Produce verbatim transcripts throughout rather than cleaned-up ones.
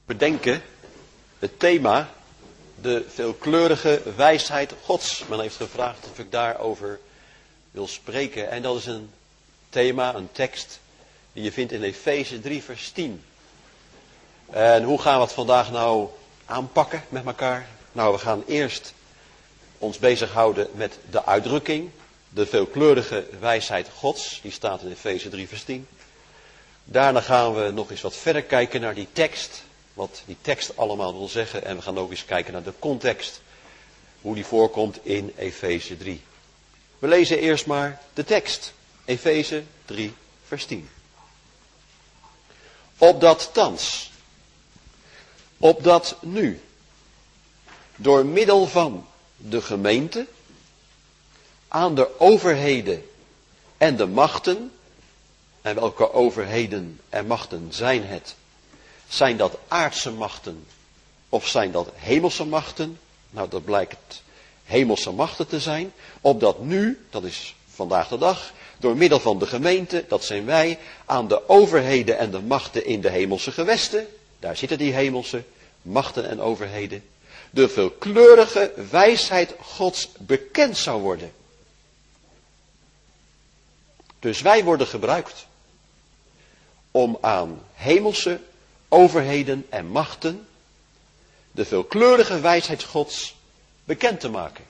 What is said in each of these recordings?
bedenken het thema, de veelkleurige wijsheid Gods. Men heeft gevraagd of ik daarover wil spreken. En dat is een thema, een tekst, die je vindt in Efeze drie vers tien. En hoe gaan we het vandaag nou aanpakken met elkaar? Nou, we gaan eerst ons bezighouden met de uitdrukking, de veelkleurige wijsheid Gods. Die staat in Efeze drie vers tien. Daarna gaan we nog eens wat verder kijken naar die tekst, wat die tekst allemaal wil zeggen. En we gaan ook eens kijken naar de context, hoe die voorkomt in Efeze drie. We lezen eerst maar de tekst, Efeze drie vers tien. Opdat thans, opdat nu, door middel van de gemeente, aan de overheden en de machten, en welke overheden en machten zijn het? Zijn dat aardse machten of zijn dat hemelse machten? Nou, dat blijkt hemelse machten te zijn. Opdat nu, dat is vandaag de dag, door middel van de gemeente, dat zijn wij, aan de overheden en de machten in de hemelse gewesten, daar zitten die hemelse machten en overheden, de veelkleurige wijsheid Gods bekend zou worden. Dus wij worden gebruikt om aan hemelse overheden en machten de veelkleurige wijsheid Gods bekend te maken.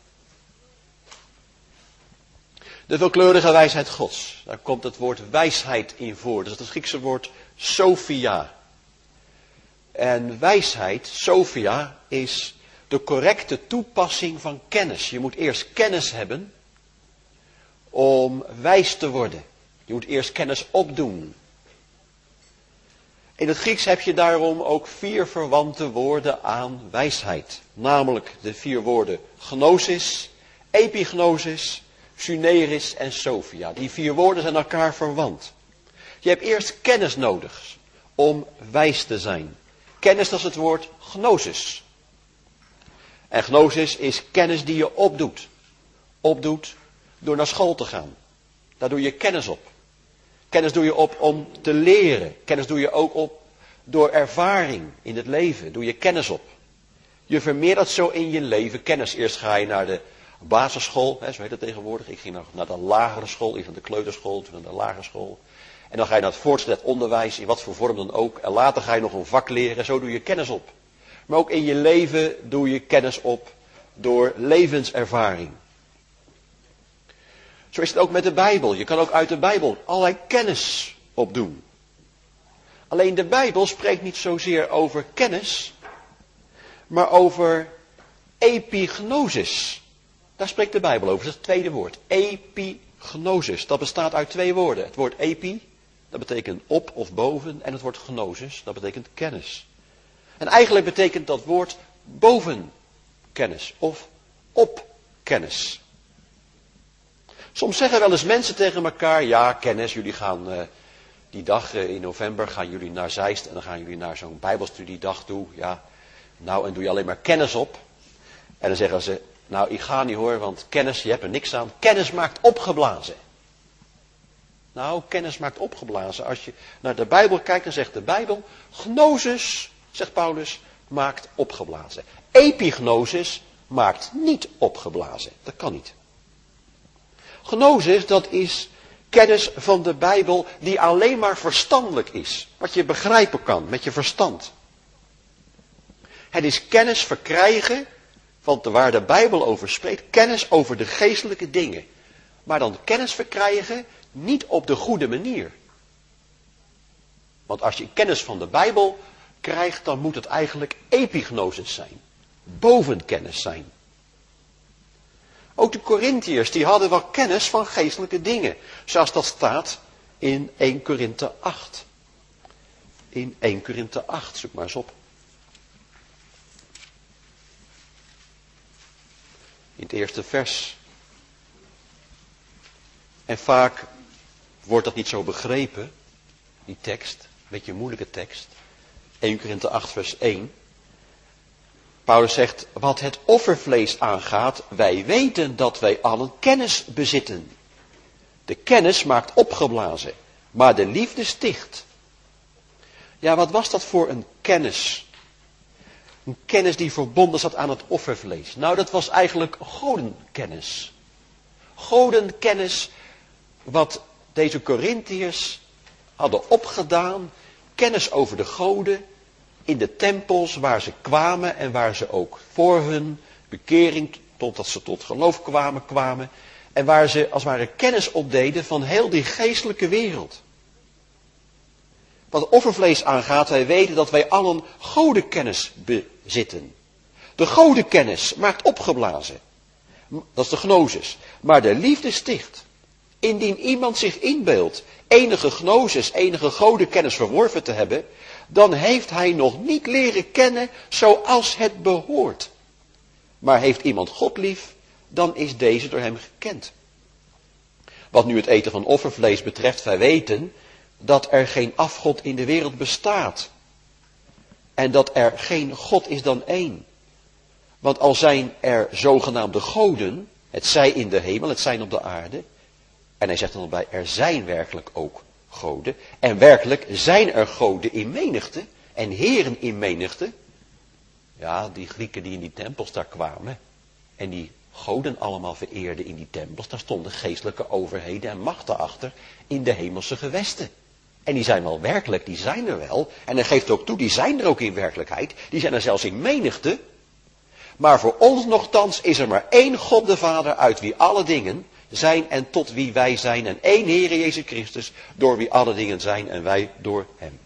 De veelkleurige wijsheid Gods, daar komt het woord wijsheid in voor. Dat is het Griekse woord sophia. En wijsheid, sophia, is de correcte toepassing van kennis. Je moet eerst kennis hebben om wijs te worden. Je moet eerst kennis opdoen. In het Grieks heb je daarom ook vier verwante woorden aan wijsheid. Namelijk de vier woorden gnosis, epignosis, syneris en sophia. Die vier woorden zijn elkaar verwant. Je hebt eerst kennis nodig om wijs te zijn. Kennis, dat is het woord gnosis. En gnosis is kennis die je opdoet. Opdoet door naar school te gaan. Daar doe je kennis op. Kennis doe je op om te leren. Kennis doe je ook op door ervaring in het leven. Doe je kennis op. Je vermeerdert zo in je leven kennis. Eerst ga je naar de basisschool, hè, zo heet het tegenwoordig. Ik ging naar de lagere school, eerst naar de kleuterschool, toen naar de lagere school. En dan ga je naar het voortgezet onderwijs, in wat voor vorm dan ook. En later ga je nog een vak leren, zo doe je kennis op. Maar ook in je leven doe je kennis op door levenservaring. Zo is het ook met de Bijbel. Je kan ook uit de Bijbel allerlei kennis opdoen. Alleen de Bijbel spreekt niet zozeer over kennis, maar over epignosis. Daar spreekt de Bijbel over, dat is het tweede woord. Epignosis, dat bestaat uit twee woorden. Het woord epi, dat betekent op of boven, en het woord gnosis, dat betekent kennis. En eigenlijk betekent dat woord boven kennis of op kennis. Soms zeggen wel eens mensen tegen elkaar, ja, kennis, jullie gaan uh, die dag uh, in november, gaan jullie naar Zeist en dan gaan jullie naar zo'n bijbelstudiedag toe. Ja, nou, en doe je alleen maar kennis op. En dan zeggen ze, nou, ik ga niet hoor, want kennis, je hebt er niks aan. Kennis maakt opgeblazen. Nou, kennis maakt opgeblazen. Als je naar de Bijbel kijkt, dan zegt de Bijbel, gnosis, zegt Paulus, maakt opgeblazen. Epignosis maakt niet opgeblazen. Dat kan niet. Gnosis, dat is kennis van de Bijbel die alleen maar verstandelijk is. Wat je begrijpen kan met je verstand. Het is kennis verkrijgen van waar de Bijbel over spreekt. Kennis over de geestelijke dingen. Maar dan kennis verkrijgen niet op de goede manier. Want als je kennis van de Bijbel krijgt, dan moet het eigenlijk epignosis zijn. Bovenkennis zijn. Ook de Korintiërs, die hadden wel kennis van geestelijke dingen. Zoals dat staat in Eerste Korinthe acht. In Eerste Korinthe acht, zoek maar eens op. In het eerste vers. En vaak wordt dat niet zo begrepen, die tekst. Een beetje een moeilijke tekst. Eerste Korinthe acht vers één. Paulus zegt, wat het offervlees aangaat, wij weten dat wij allen kennis bezitten. De kennis maakt opgeblazen, maar de liefde sticht. Ja, wat was dat voor een kennis Een kennis die verbonden zat aan het offervlees. Nou, dat was eigenlijk godenkennis. Godenkennis wat deze Korintiërs hadden opgedaan. Kennis over de goden in de tempels waar ze kwamen en waar ze ook voor hun bekering, totdat ze tot geloof kwamen, kwamen. En waar ze als het ware kennis opdeden van heel die geestelijke wereld. Wat offervlees aangaat, wij weten dat wij allen godenkennis bezitten. De godenkennis maakt opgeblazen. Dat is de gnosis. Maar de liefde sticht. Indien iemand zich inbeeldt enige gnosis, enige godenkennis verworven te hebben, dan heeft hij nog niet leren kennen zoals het behoort. Maar heeft iemand God lief, dan is deze door hem gekend. Wat nu het eten van offervlees betreft, wij weten dat er geen afgod in de wereld bestaat. En dat er geen God is dan één. Want al zijn er zogenaamde goden, het zij in de hemel, het zijn op de aarde. En hij zegt dan erbij, er zijn werkelijk ook goden. En werkelijk zijn er goden in menigte en heren in menigte. Ja, die Grieken die in die tempels daar kwamen en die goden allemaal vereerden in die tempels, daar stonden geestelijke overheden en machten achter in de hemelse gewesten. En die zijn wel werkelijk, die zijn er wel. En hij geeft ook toe, die zijn er ook in werkelijkheid. Die zijn er zelfs in menigte. Maar voor ons nochtans is er maar één God de Vader, uit wie alle dingen zijn en tot wie wij zijn. En één Heere Jezus Christus, door wie alle dingen zijn en wij door hem.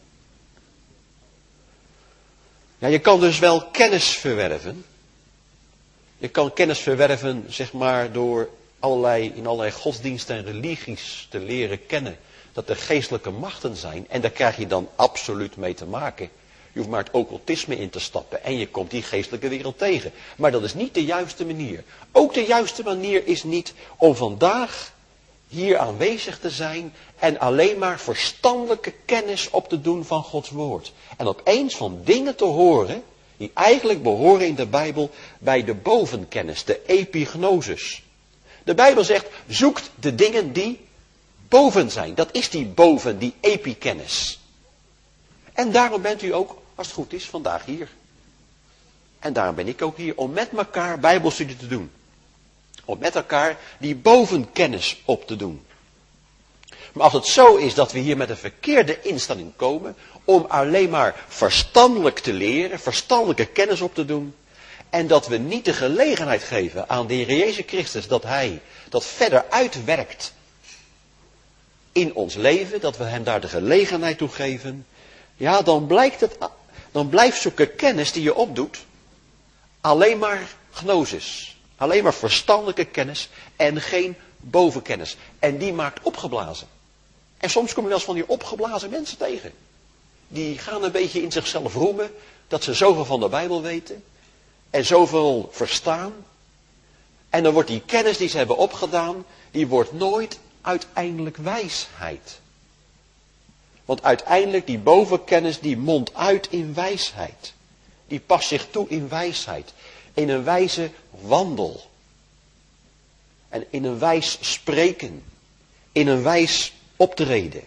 Ja, je kan dus wel kennis verwerven. Je kan kennis verwerven, zeg maar, door allerlei, in allerlei godsdiensten en religies te leren kennen dat er geestelijke machten zijn. En daar krijg je dan absoluut mee te maken. Je hoeft maar het occultisme in te stappen en je komt die geestelijke wereld tegen. Maar dat is niet de juiste manier. Ook de juiste manier is niet om vandaag hier aanwezig te zijn en alleen maar verstandelijke kennis op te doen van Gods woord. En opeens van dingen te horen die eigenlijk behoren in de Bijbel bij de bovenkennis, de epignosis. De Bijbel zegt, zoekt de dingen die boven zijn. Dat is die boven, die epikennis. En daarom bent u ook, als het goed is, vandaag hier. En daarom ben ik ook hier, om met elkaar Bijbelstudie te doen. Om met elkaar die bovenkennis op te doen. Maar als het zo is dat we hier met een verkeerde instelling komen, om alleen maar verstandelijk te leren, verstandelijke kennis op te doen, en dat we niet de gelegenheid geven aan de Heer Jezus Christus dat Hij dat verder uitwerkt in ons leven, dat we Hem daar de gelegenheid toe geven, ja, dan blijkt het, dan blijft zulke kennis die je opdoet alleen maar gnosis. Alleen maar verstandelijke kennis en geen bovenkennis. En die maakt opgeblazen. En soms kom je wel eens van die opgeblazen mensen tegen. Die gaan een beetje in zichzelf roemen dat ze zoveel van de Bijbel weten. En zoveel verstaan. En dan wordt die kennis die ze hebben opgedaan, die wordt nooit uiteindelijk wijsheid. Want uiteindelijk die bovenkennis die mondt uit in wijsheid. Die past zich toe in wijsheid. In een wijze wandel. En in een wijs spreken. In een wijs optreden.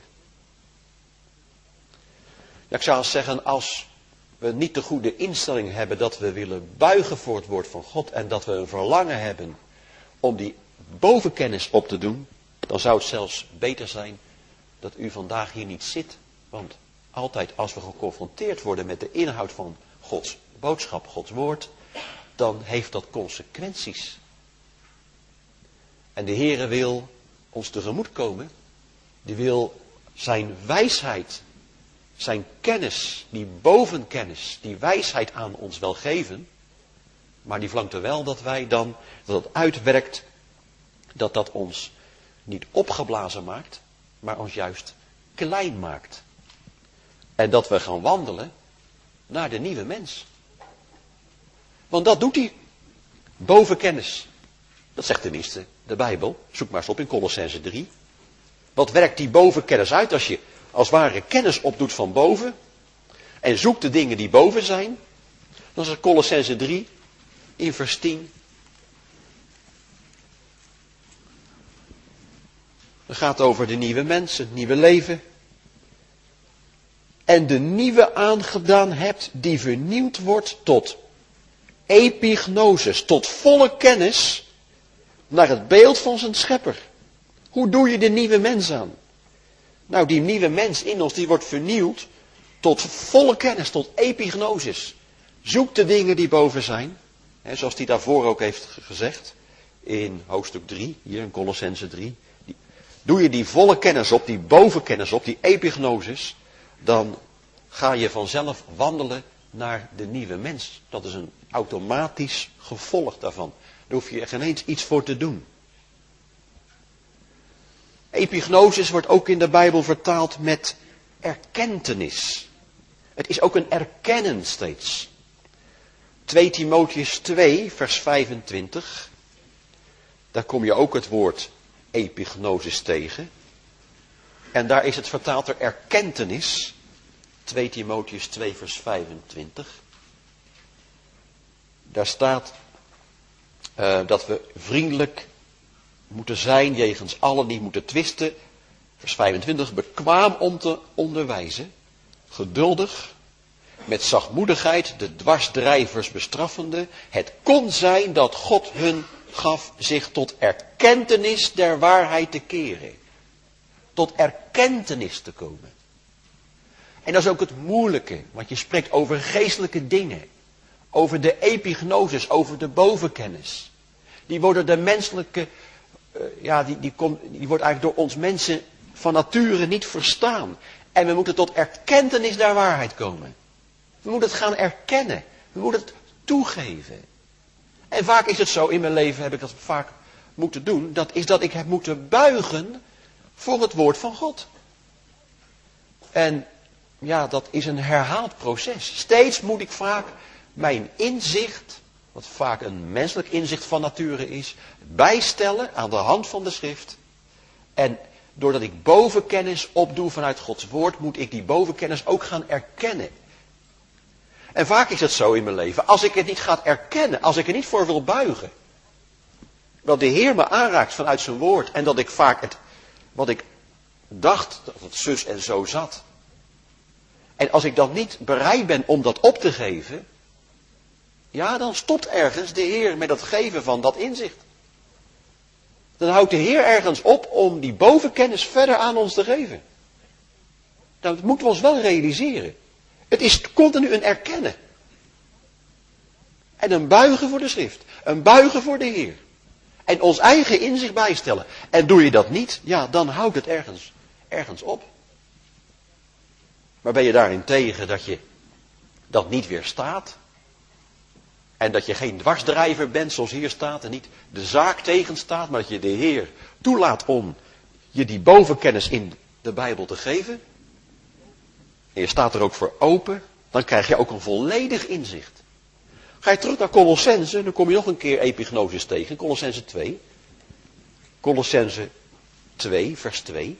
Ja, ik zou zeggen, als we niet de goede instelling hebben dat we willen buigen voor het woord van God en dat we een verlangen hebben om die bovenkennis op te doen, dan zou het zelfs beter zijn dat u vandaag hier niet zit. Want altijd als we geconfronteerd worden met de inhoud van Gods boodschap, Gods woord, dan heeft dat consequenties. En de Heere wil ons tegemoet komen. Die wil zijn wijsheid, zijn kennis, die bovenkennis, die wijsheid aan ons wel geven. Maar die verlangt er wel dat wij dan, dat het uitwerkt, dat dat ons niet opgeblazen maakt, maar ons juist klein maakt. En dat we gaan wandelen naar de nieuwe mens. Want dat doet hij. Bovenkennis. Dat zegt tenminste de Bijbel. Zoek maar eens op in Colossenzen drie. Wat werkt die bovenkennis uit als je als het ware kennis opdoet van boven. En zoekt de dingen die boven zijn. Dan zegt Colossenzen drie in vers tien. Het gaat over de nieuwe mens, het nieuwe leven. En de nieuwe aangedaan hebt die vernieuwd wordt tot Epignosis, tot volle kennis naar het beeld van zijn schepper. Hoe doe je de nieuwe mens aan? Nou, die nieuwe mens in ons, die wordt vernieuwd tot volle kennis, tot epignosis. Zoek de dingen die boven zijn, hè, zoals hij daarvoor ook heeft gezegd, in hoofdstuk drie, hier in Colossense drie. Doe je die volle kennis op, die bovenkennis op, die epignosis, dan ga je vanzelf wandelen naar de nieuwe mens. Dat is een automatisch gevolg daarvan. Daar hoef je er geen eens iets voor te doen. Epignosis wordt ook in de Bijbel vertaald met erkentenis. Het is ook een erkennen steeds. twee Timotheüs twee, vers vijfentwintig. Daar kom je ook het woord epignosis tegen. En daar is het vertaald er erkentenis. twee Timotheüs twee, vers vijfentwintig. Daar staat uh, dat we vriendelijk moeten zijn jegens allen die moeten twisten. Vers vijfentwintig. Bekwaam om te onderwijzen. Geduldig. Met zachtmoedigheid de dwarsdrijvers bestraffende. Het kon zijn dat God hun gaf zich tot erkentenis der waarheid te keren. Tot erkentenis te komen. En dat is ook het moeilijke, want je spreekt over geestelijke dingen. Over de epignosis, over de bovenkennis. Die worden de menselijke, uh, ja, die, die, kom, die wordt eigenlijk door ons mensen van nature niet verstaan. En we moeten tot erkentenis der waarheid komen. We moeten het gaan erkennen. We moeten het toegeven. En vaak is het zo, in mijn leven heb ik dat vaak moeten doen. Dat is dat ik heb moeten buigen voor het woord van God. En ja, dat is een herhaald proces. Steeds moet ik vaak mijn inzicht, wat vaak een menselijk inzicht van nature is, bijstellen aan de hand van de schrift. En doordat ik bovenkennis opdoe vanuit Gods woord, moet ik die bovenkennis ook gaan erkennen. En vaak is het zo in mijn leven, als ik het niet ga erkennen, als ik er niet voor wil buigen, dat de Heer me aanraakt vanuit zijn woord en dat ik vaak het, wat ik dacht, dat het zus en zo zat. En als ik dan niet bereid ben om dat op te geven, ja, dan stopt ergens de Heer met het geven van dat inzicht. Dan houdt de Heer ergens op om die bovenkennis verder aan ons te geven. Dat moeten we ons wel realiseren. Het is continu een erkennen. En een buigen voor de schrift. Een buigen voor de Heer. En ons eigen inzicht bijstellen. En doe je dat niet, ja, dan houdt het ergens, ergens op. Maar ben je daarin tegen dat je dat niet weerstaat? En dat je geen dwarsdrijver bent zoals hier staat en niet de zaak tegenstaat, maar dat je de Heer toelaat om je die bovenkennis in de Bijbel te geven. En je staat er ook voor open, dan krijg je ook een volledig inzicht. Ga je terug naar Colossense, dan kom je nog een keer epignosis tegen, Colossense twee. Colossense twee, vers twee.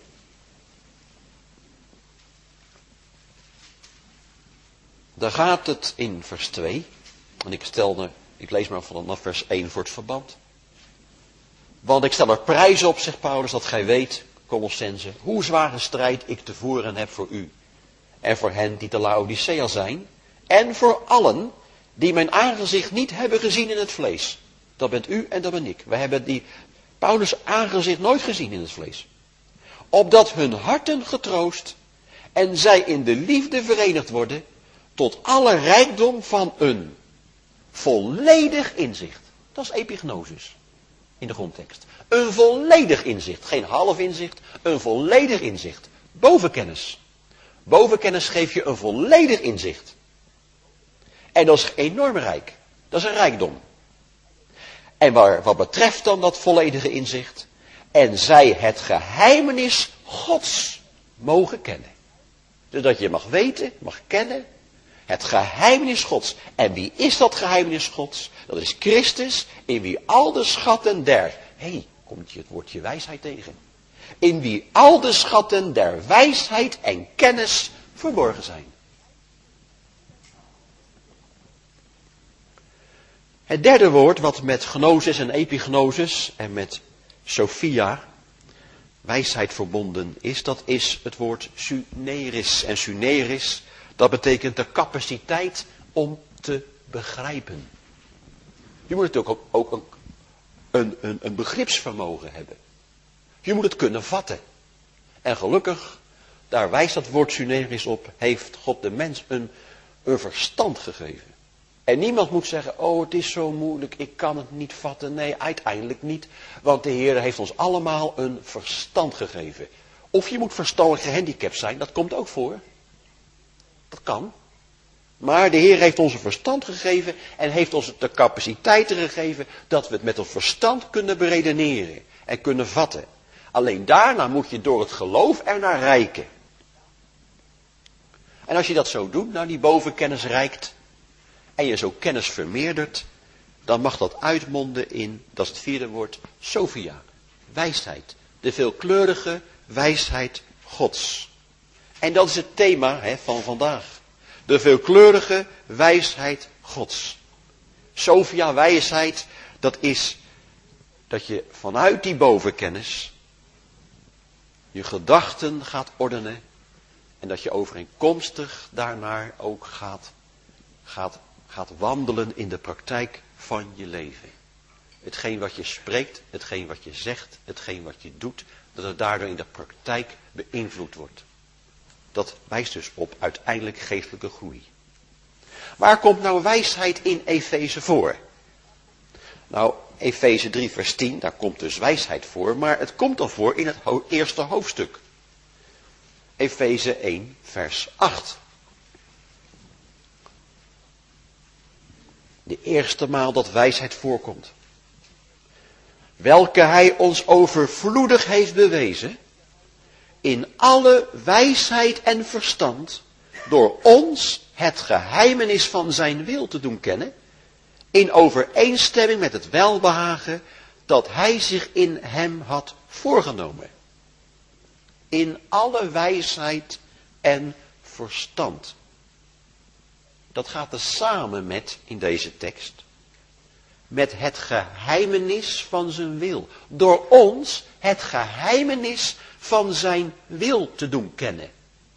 Daar gaat het in vers twee. En ik stelde, ik lees maar vanaf vers één voor het verband. Want ik stel er prijs op, zegt Paulus, dat gij weet, Colossense, hoe zware strijd ik te voeren heb voor u. En voor hen die te Laodicea zijn. En voor allen die mijn aangezicht niet hebben gezien in het vlees. Dat bent u en dat ben ik. We hebben die Paulus' aangezicht nooit gezien in het vlees. Opdat hun harten getroost en zij in de liefde verenigd worden tot alle rijkdom van een volledig inzicht. Dat is epignosis in de grondtekst. Een volledig inzicht. Geen half inzicht, een volledig inzicht. Bovenkennis. Bovenkennis geeft je een volledig inzicht. En dat is enorm rijk. Dat is een rijkdom. En waar, wat betreft dan dat volledige inzicht? En zij het geheimenis Gods mogen kennen. Dus dat je mag weten, mag kennen, het geheimenis Gods. En wie is dat geheimenis Gods? Dat is Christus, in wie al de schatten der... Hé, hey, komt je het woordje wijsheid tegen. In wie al de schatten der wijsheid en kennis verborgen zijn. Het derde woord wat met gnosis en epignosis en met Sophia, wijsheid verbonden is, dat is het woord suneris. En suneris, dat betekent de capaciteit om te begrijpen. Je moet natuurlijk ook, ook een, een, een, een begripsvermogen hebben. Je moet het kunnen vatten. En gelukkig, daar wijst dat woord synergisch op, heeft God de mens een, een verstand gegeven. En niemand moet zeggen, oh het is zo moeilijk, ik kan het niet vatten. Nee, uiteindelijk niet. Want de Heer heeft ons allemaal een verstand gegeven. Of je moet verstandelijk gehandicapt zijn, dat komt ook voor. Dat kan. Maar de Heer heeft ons een verstand gegeven en heeft ons de capaciteiten gegeven dat we het met ons verstand kunnen beredeneren en kunnen vatten. Alleen daarna moet je door het geloof ernaar reiken. En als je dat zo doet, nou die bovenkennis reikt en je zo kennis vermeerdert, dan mag dat uitmonden in, dat is het vierde woord, Sophia, wijsheid. De veelkleurige wijsheid Gods. En dat is het thema hè, van vandaag. De veelkleurige wijsheid Gods. Sophia, wijsheid, dat is dat je vanuit die bovenkennis je gedachten gaat ordenen en dat je overeenkomstig daarnaar ook gaat, gaat, gaat wandelen in de praktijk van je leven. Hetgeen wat je spreekt, hetgeen wat je zegt, hetgeen wat je doet, dat het daardoor in de praktijk beïnvloed wordt. Dat wijst dus op uiteindelijk geestelijke groei. Waar komt nou wijsheid in Efeze voor? Nou, Efeze drie vers tien, daar komt dus wijsheid voor, maar het komt al voor in het ho- eerste hoofdstuk. Efeze één vers acht. De eerste maal dat wijsheid voorkomt. Welke hij ons overvloedig heeft bewezen, in alle wijsheid en verstand, door ons het geheimenis van zijn wil te doen kennen, in overeenstemming met het welbehagen dat hij zich in hem had voorgenomen. In alle wijsheid en verstand. Dat gaat er samen met, in deze tekst, met het geheimenis van zijn wil. Door ons het geheimenis van zijn wil te doen kennen.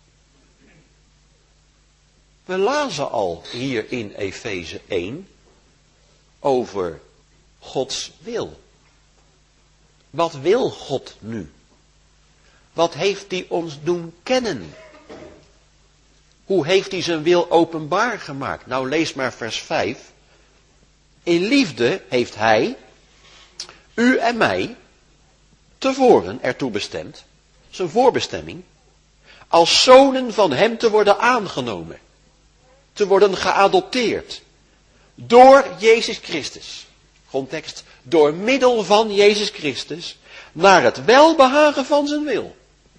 We lazen al hier in Efeze één over Gods wil. Wat wil God nu? Wat heeft hij ons doen kennen? Hoe heeft hij zijn wil openbaar gemaakt? Nou, lees maar vers vijf. In liefde heeft hij, u en mij, tevoren ertoe bestemd, zijn voorbestemming, als zonen van hem te worden aangenomen, te worden geadopteerd, door Jezus Christus. Grondtekst, door middel van Jezus Christus, naar het welbehagen van zijn wil.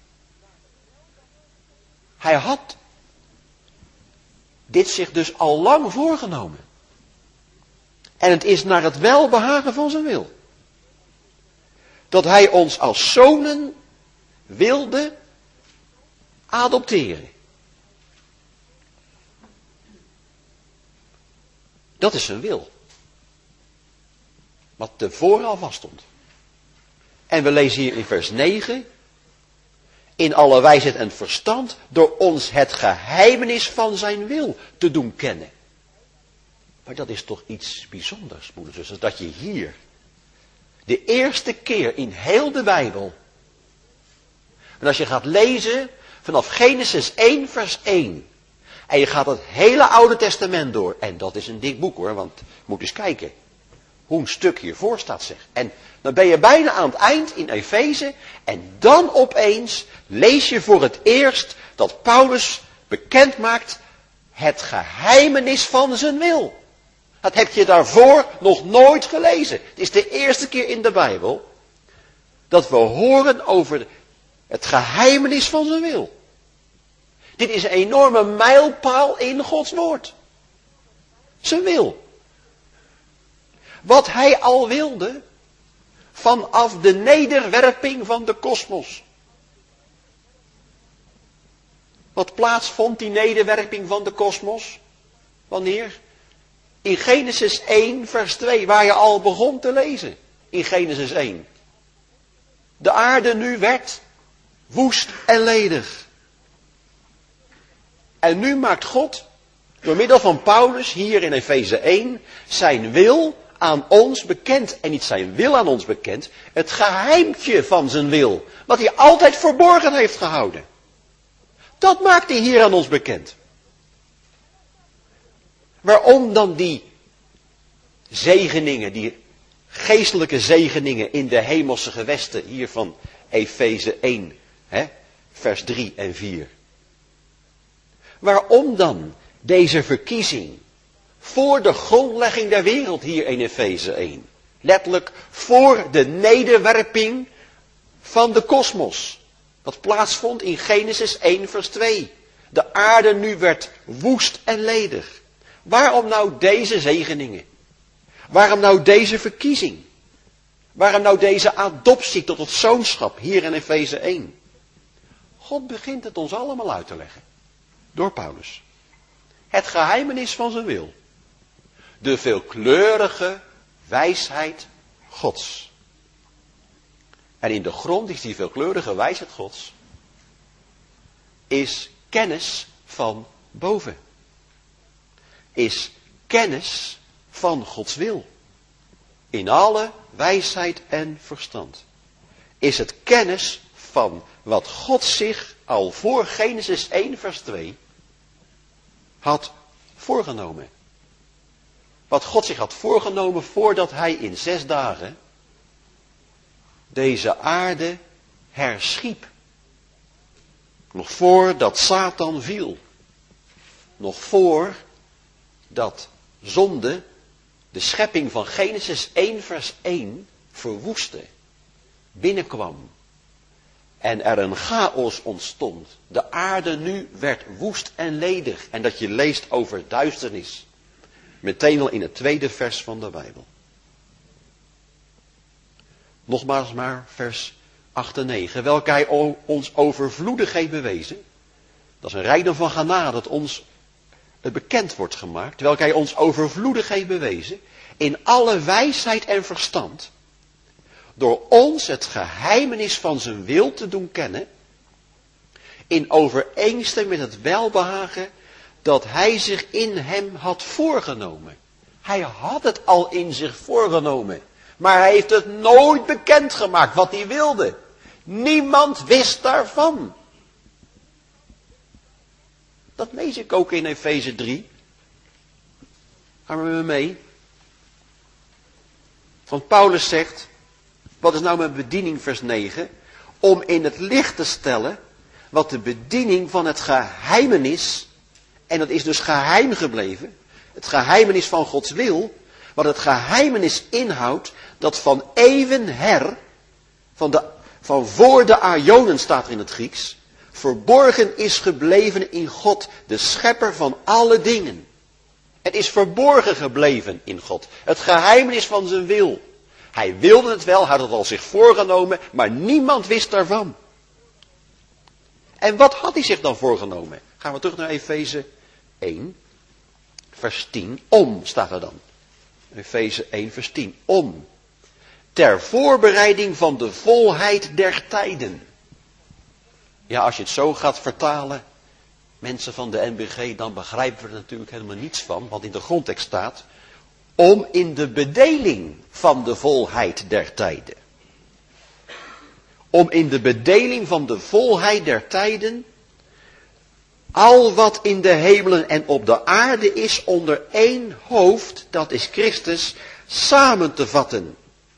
Hij had dit zich dus al lang voorgenomen. En het is naar het welbehagen van zijn wil. Dat hij ons als zonen wilde adopteren. Dat is zijn wil. Wat tevoren al vaststond. En we lezen hier in vers negen. In alle wijsheid en verstand, door ons het geheimenis van zijn wil te doen kennen. Maar dat is toch iets bijzonders, moeders en zusters, dat je hier de eerste keer in heel de Bijbel, en als je gaat lezen vanaf Genesis één vers één, en je gaat het hele Oude Testament door, en dat is een dik boek hoor, want moet eens kijken hoe een stuk hiervoor staat zeg. En dan ben je bijna aan het eind in Efeze, en dan opeens lees je voor het eerst dat Paulus bekend maakt het geheimenis van zijn wil. Dat heb je daarvoor nog nooit gelezen. Het is de eerste keer in de Bijbel dat we horen over het geheimenis van zijn wil. Dit is een enorme mijlpaal in Gods woord. Zijn wil. Wat hij al wilde vanaf de nederwerping van de kosmos. Wat plaatsvond die nederwerping van de kosmos? Wanneer? In Genesis één vers twee, waar je al begon te lezen. In Genesis één. De aarde nu werd woest en ledig. En nu maakt God, door middel van Paulus, hier in Efeze één, zijn wil aan ons bekend. En niet zijn wil aan ons bekend. Het geheimtje van zijn wil. Wat hij altijd verborgen heeft gehouden. Dat maakt hij hier aan ons bekend. Waarom dan die zegeningen, die geestelijke zegeningen in de hemelse gewesten hier van Efeze één, hè, vers drie en vier. Waarom dan deze verkiezing voor de grondlegging der wereld hier in Efeze één? Letterlijk voor de nederwerping van de kosmos. Dat plaatsvond in Genesis één vers twee. De aarde nu werd woest en ledig. Waarom nou deze zegeningen? Waarom nou deze verkiezing? Waarom nou deze adoptie tot het zoonschap hier in Efeze één? God begint het ons allemaal uit te leggen. Door Paulus. Het geheimenis van zijn wil. De veelkleurige wijsheid Gods. En in de grond is die veelkleurige wijsheid Gods. Is kennis van boven. Is kennis van Gods wil. In alle wijsheid en verstand. Is het kennis van wat God zich al voor Genesis één vers twee had voorgenomen. Wat God zich had voorgenomen voordat hij in zes dagen deze aarde herschiep. Nog voordat Satan viel. Nog voor dat zonde de schepping van Genesis één vers één verwoestte. Binnenkwam. En er een chaos ontstond. De aarde nu werd woest en ledig. En dat je leest over duisternis. Meteen al in het tweede vers van de Bijbel. Nogmaals maar vers acht en negen. Welke hij ons overvloedig heeft bewezen. Dat is een rijkdom van genade dat ons het bekend wordt gemaakt. Welke hij ons overvloedig heeft bewezen. In alle wijsheid en verstand. Door ons het geheimenis van zijn wil te doen kennen. In overeenstemming met het welbehagen dat hij zich in hem had voorgenomen. Hij had het al in zich voorgenomen. Maar hij heeft het nooit bekendgemaakt wat hij wilde. Niemand wist daarvan. Dat lees ik ook in Efeze drie. Gaan we met me mee. Want Paulus zegt, wat is nou mijn bediening vers negen? Om in het licht te stellen wat de bediening van het geheimenis, en dat is dus geheim gebleven, het geheimenis van Gods wil, wat het geheimenis inhoudt, dat van eeuwen her, van, de, van voor de aionen staat er in het Grieks, verborgen is gebleven in God, de schepper van alle dingen. Het is verborgen gebleven in God. Het geheimenis van zijn wil. Hij wilde het wel, had het al zich voorgenomen, maar niemand wist daarvan. En wat had hij zich dan voorgenomen? Gaan we terug naar Efeze één, vers tien. Om staat er dan. Efeze één, vers tien. Om. Ter voorbereiding van de volheid der tijden. Ja, als je het zo gaat vertalen, mensen van de N B G, dan begrijpen we er natuurlijk helemaal niets van. Want in de grondtekst staat, om in de bedeling van de volheid der tijden. Om in de bedeling van de volheid der tijden, al wat in de hemelen en op de aarde is onder één hoofd, dat is Christus, samen te vatten.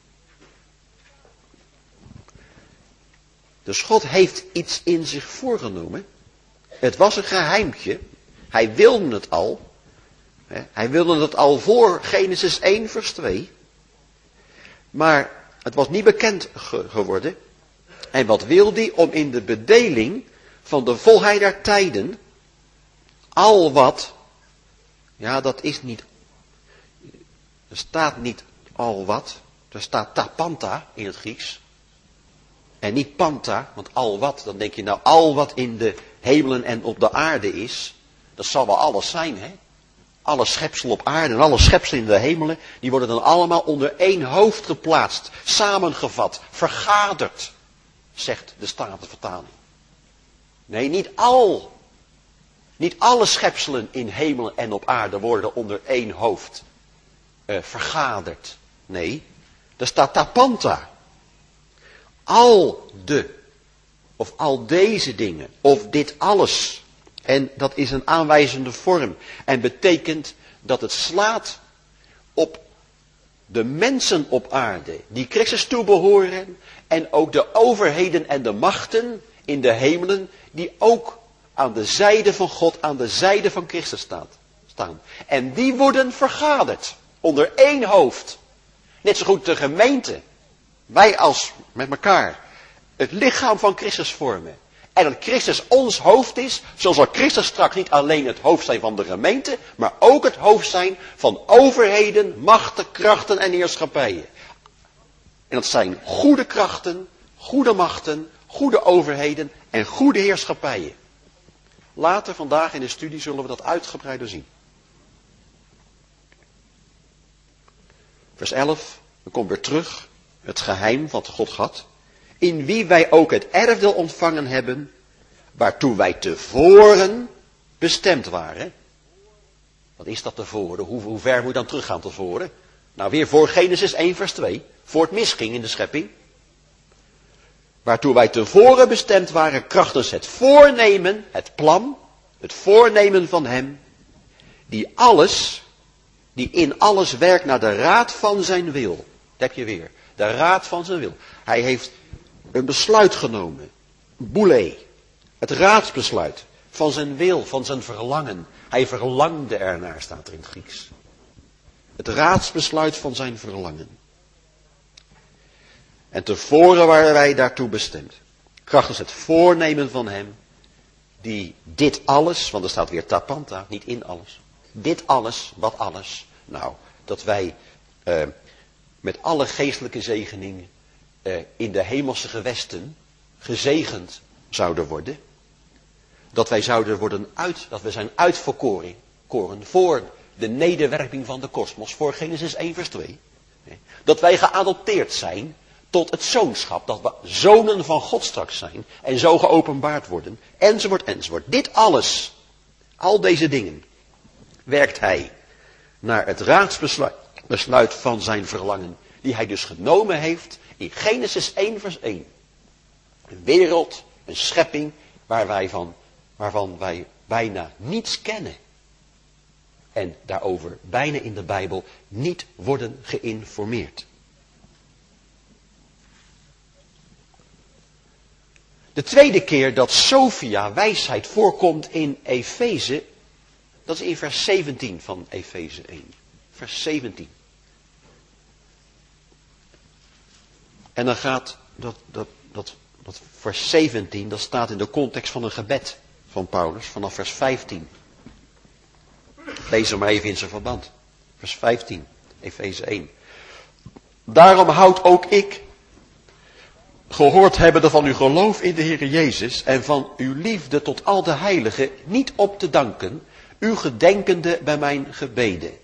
Dus God heeft iets in zich voorgenomen. Het was een geheimtje. Hij wilde het al. Hij wilde het al voor Genesis één vers twee. Maar het was niet bekend ge- geworden. En wat wilde hij? Om in de bedeling van de volheid der tijden, al wat, ja dat is niet, er staat niet al wat, er staat tapanta in het Grieks. En niet panta, want al wat, dan denk je nou al wat in de hemelen en op de aarde is, dat zal wel alles zijn, hè? Alle schepselen op aarde en alle schepselen in de hemelen, die worden dan allemaal onder één hoofd geplaatst, samengevat, vergaderd, zegt de Statenvertaling. Nee, niet al. Niet alle schepselen in hemel en op aarde worden onder één hoofd uh, vergaderd. Nee, daar staat tapanta. Al de, of al deze dingen, of dit alles. En dat is een aanwijzende vorm. En betekent dat het slaat op de mensen op aarde, die Christus toebehoren. En ook de overheden en de machten in de hemelen, die ook aan de zijde van God, aan de zijde van Christus staat, staan. En die worden vergaderd onder één hoofd. Net zo goed de gemeente. Wij als met elkaar het lichaam van Christus vormen. En dat Christus ons hoofd is, zo zal Christus straks niet alleen het hoofd zijn van de gemeente, maar ook het hoofd zijn van overheden, machten, krachten en heerschappijen. En dat zijn goede krachten, goede machten, goede overheden en goede heerschappijen. Later vandaag in de studie zullen we dat uitgebreider zien. Vers elf, dan komt weer terug het geheim wat God had. In wie wij ook het erfdeel ontvangen hebben, waartoe wij tevoren bestemd waren. Wat is dat tevoren? Hoe, hoe ver moet je dan teruggaan tevoren? Nou, weer voor Genesis één vers twee. Voor het misging in de schepping. Waartoe wij tevoren bestemd waren, krachtens het voornemen, het plan, het voornemen van hem, die alles, die in alles werkt naar de raad van zijn wil. Dat heb je weer. De raad van zijn wil. Hij heeft een besluit genomen. Boule. Het raadsbesluit. Van zijn wil, van zijn verlangen. Hij verlangde ernaar, staat er in het Grieks. Het raadsbesluit van zijn verlangen. En tevoren waren wij daartoe bestemd. Krachtens het voornemen van hem. Die dit alles, want er staat weer tapanta, niet in alles. Dit alles, wat alles. Nou, dat wij uh, met alle geestelijke zegeningen uh, in de hemelse gewesten gezegend zouden worden. Dat wij zouden worden uit, dat we zijn uitverkoren voor de nederwerping van de kosmos, voor Genesis één vers twee. Dat wij geadopteerd zijn tot het zoonschap, dat we zonen van God straks zijn en zo geopenbaard worden, enzovoort, enzovoort. Dit alles, al deze dingen, werkt hij naar het raadsbesluit besluit van zijn verlangen, die hij dus genomen heeft in Genesis één vers één. Een wereld, een schepping, waar wij van, waarvan wij bijna niets kennen. En daarover bijna in de Bijbel niet worden geïnformeerd. De tweede keer dat Sophia, wijsheid, voorkomt in Efeze, dat is in vers zeventien van Efeze één. Vers zeventien. En dan gaat dat, dat, dat, dat vers zeventien, dat staat in de context van een gebed van Paulus, vanaf vers vijftien. Lees hem maar even in zijn verband. Vers vijftien, Efeze één. Daarom houd ook ik, gehoord hebbende van uw geloof in de Heer Jezus en van uw liefde tot al de heiligen, niet op te danken, u gedenkende bij mijn gebeden.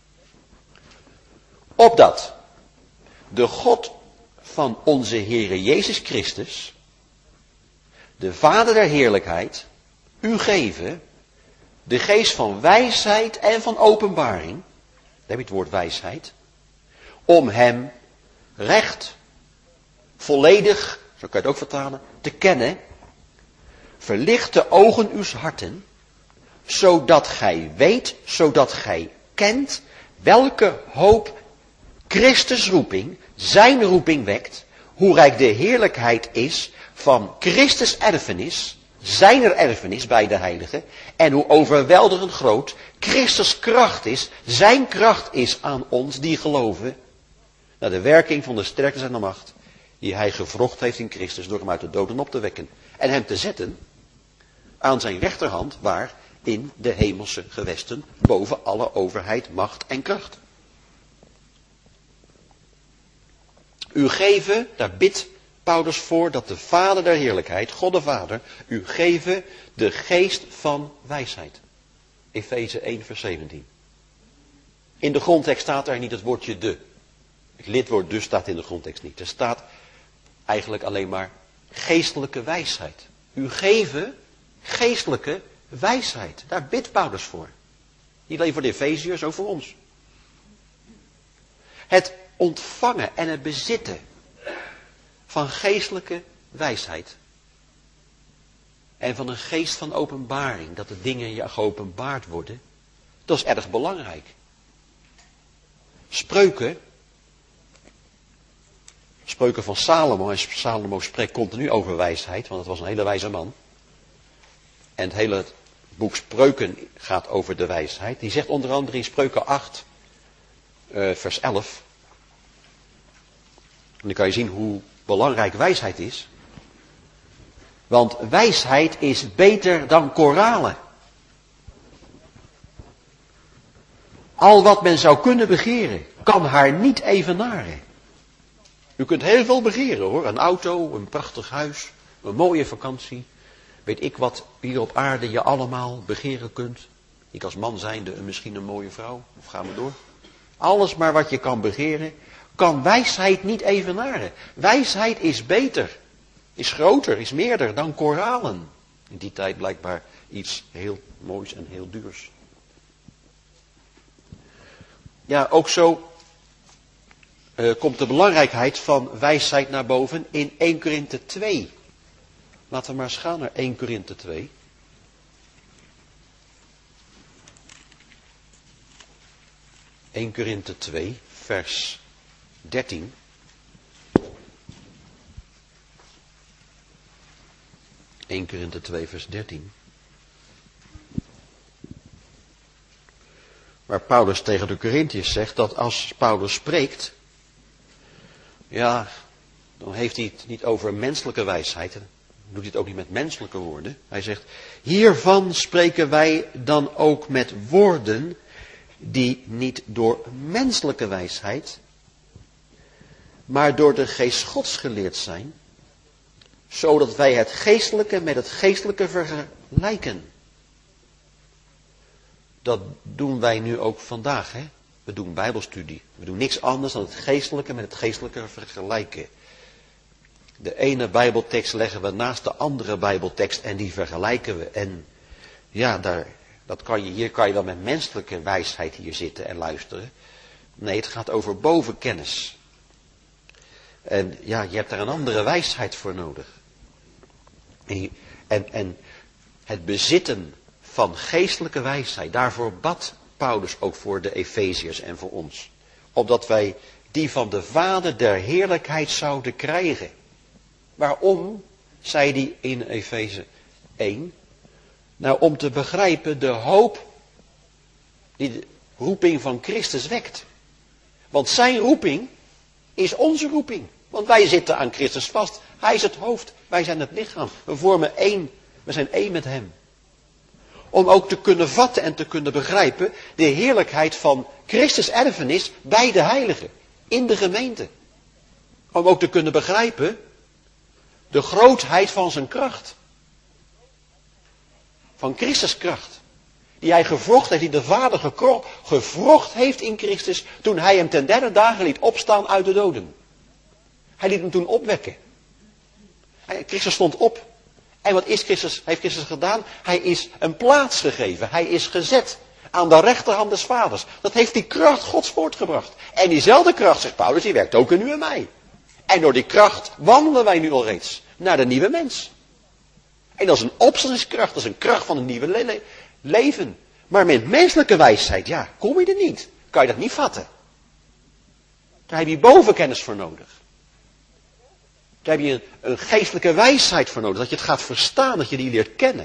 Opdat de God van onze Heere Jezus Christus, de Vader der heerlijkheid, u geven de geest van wijsheid en van openbaring, daar heb je het woord wijsheid, om hem recht, volledig, zo kan je het ook vertalen, te kennen, verlicht de ogen uws harten, zodat gij weet, zodat gij kent, welke hoop Christus roeping, zijn roeping wekt, hoe rijk de heerlijkheid is van Christus erfenis, zijner erfenis bij de heiligen, en hoe overweldigend groot Christus kracht is, zijn kracht is aan ons die geloven, naar de werking van de sterkte zijner macht, die hij gewrocht heeft in Christus door hem uit de doden op te wekken, en hem te zetten aan zijn rechterhand, waar in de hemelse gewesten, boven alle overheid, macht en kracht. U geven, daar bidt Paulus voor, dat de Vader der heerlijkheid, God de Vader, u geven de geest van wijsheid. Efeze één vers zeventien. In de grondtekst staat er niet het woordje de. Het lidwoord dus staat in de grondtekst niet. Er staat eigenlijk alleen maar geestelijke wijsheid. U geven geestelijke wijsheid. Daar bidt Paulus voor. Niet alleen voor de Efeziërs, ook voor ons. Het ontvangen en het bezitten van geestelijke wijsheid. En van een geest van openbaring, dat de dingen je geopenbaard worden, dat is erg belangrijk. Spreuken, spreuken van Salomo, en Salomo spreekt continu over wijsheid, want het was een hele wijze man. En het hele boek Spreuken gaat over de wijsheid. Die zegt onder andere in Spreuken acht, uh, vers elf. En dan kan je zien hoe belangrijk wijsheid is. Want wijsheid is beter dan koralen. Al wat men zou kunnen begeren, kan haar niet evenaren. U kunt heel veel begeren hoor. Een auto, een prachtig huis, een mooie vakantie. Weet ik wat hier op aarde je allemaal begeren kunt. Ik als man zijnde misschien een mooie vrouw. Of gaan we door. Alles maar wat je kan begeren, kan wijsheid niet evenaren. Wijsheid is beter. Is groter, is meerder dan koralen. In die tijd blijkbaar iets heel moois en heel duurs. Ja, ook zo uh, komt de belangrijkheid van wijsheid naar boven in Eerste Korinthe twee. Laten we maar eens gaan naar Eerste Korinthe twee. Eerste Korinthe twee, vers dertien. Eerste Korinthe twee, vers dertien. Waar Paulus tegen de Korinthiërs zegt dat als Paulus spreekt, ja, dan heeft hij het niet over menselijke wijsheid. Dan doet hij het ook niet met menselijke woorden. Hij zegt, hiervan spreken wij dan ook met woorden die niet door menselijke wijsheid, maar door de geest Gods geleerd zijn, zodat wij het geestelijke met het geestelijke vergelijken. Dat doen wij nu ook vandaag. Hè? We doen bijbelstudie. We doen niks anders dan het geestelijke met het geestelijke vergelijken. De ene bijbeltekst leggen we naast de andere bijbeltekst en die vergelijken we. En ja, daar, dat kan je, hier kan je wel met menselijke wijsheid hier zitten en luisteren. Nee, het gaat over bovenkennis. En ja, je hebt daar een andere wijsheid voor nodig. En, en, en het bezitten van geestelijke wijsheid, daarvoor bad Paulus ook voor de Efeziërs en voor ons. Opdat wij die van de Vader der heerlijkheid zouden krijgen. Waarom, zei hij in Efeze één? Nou, om te begrijpen de hoop die de roeping van Christus wekt. Want zijn roeping is onze roeping. Want wij zitten aan Christus vast. Hij is het hoofd, wij zijn het lichaam. We vormen één, we zijn één met hem. Om ook te kunnen vatten en te kunnen begrijpen de heerlijkheid van Christus' erfenis bij de heiligen, in de gemeente. Om ook te kunnen begrijpen de grootheid van zijn kracht. Van Christus' kracht. Die hij gevrocht heeft, die de Vader gekro- gevrocht heeft in Christus toen hij hem ten derde dagen liet opstaan uit de doden. Hij liet hem toen opwekken. Christus stond op. En wat is Christus, heeft Christus gedaan? Hij is een plaats gegeven. Hij is gezet aan de rechterhand des Vaders. Dat heeft die kracht Gods voortgebracht. En diezelfde kracht, zegt Paulus, die werkt ook in u en mij. En door die kracht wandelen wij nu al reeds naar de nieuwe mens. En dat is een opstandingskracht, dat is een kracht van een nieuwe le- le- leven. Maar met menselijke wijsheid, ja, kom je er niet. Kan je dat niet vatten. Daar heb je bovenkennis voor nodig. Daar heb je een, een geestelijke wijsheid voor nodig. Dat je het gaat verstaan, dat je die leert kennen.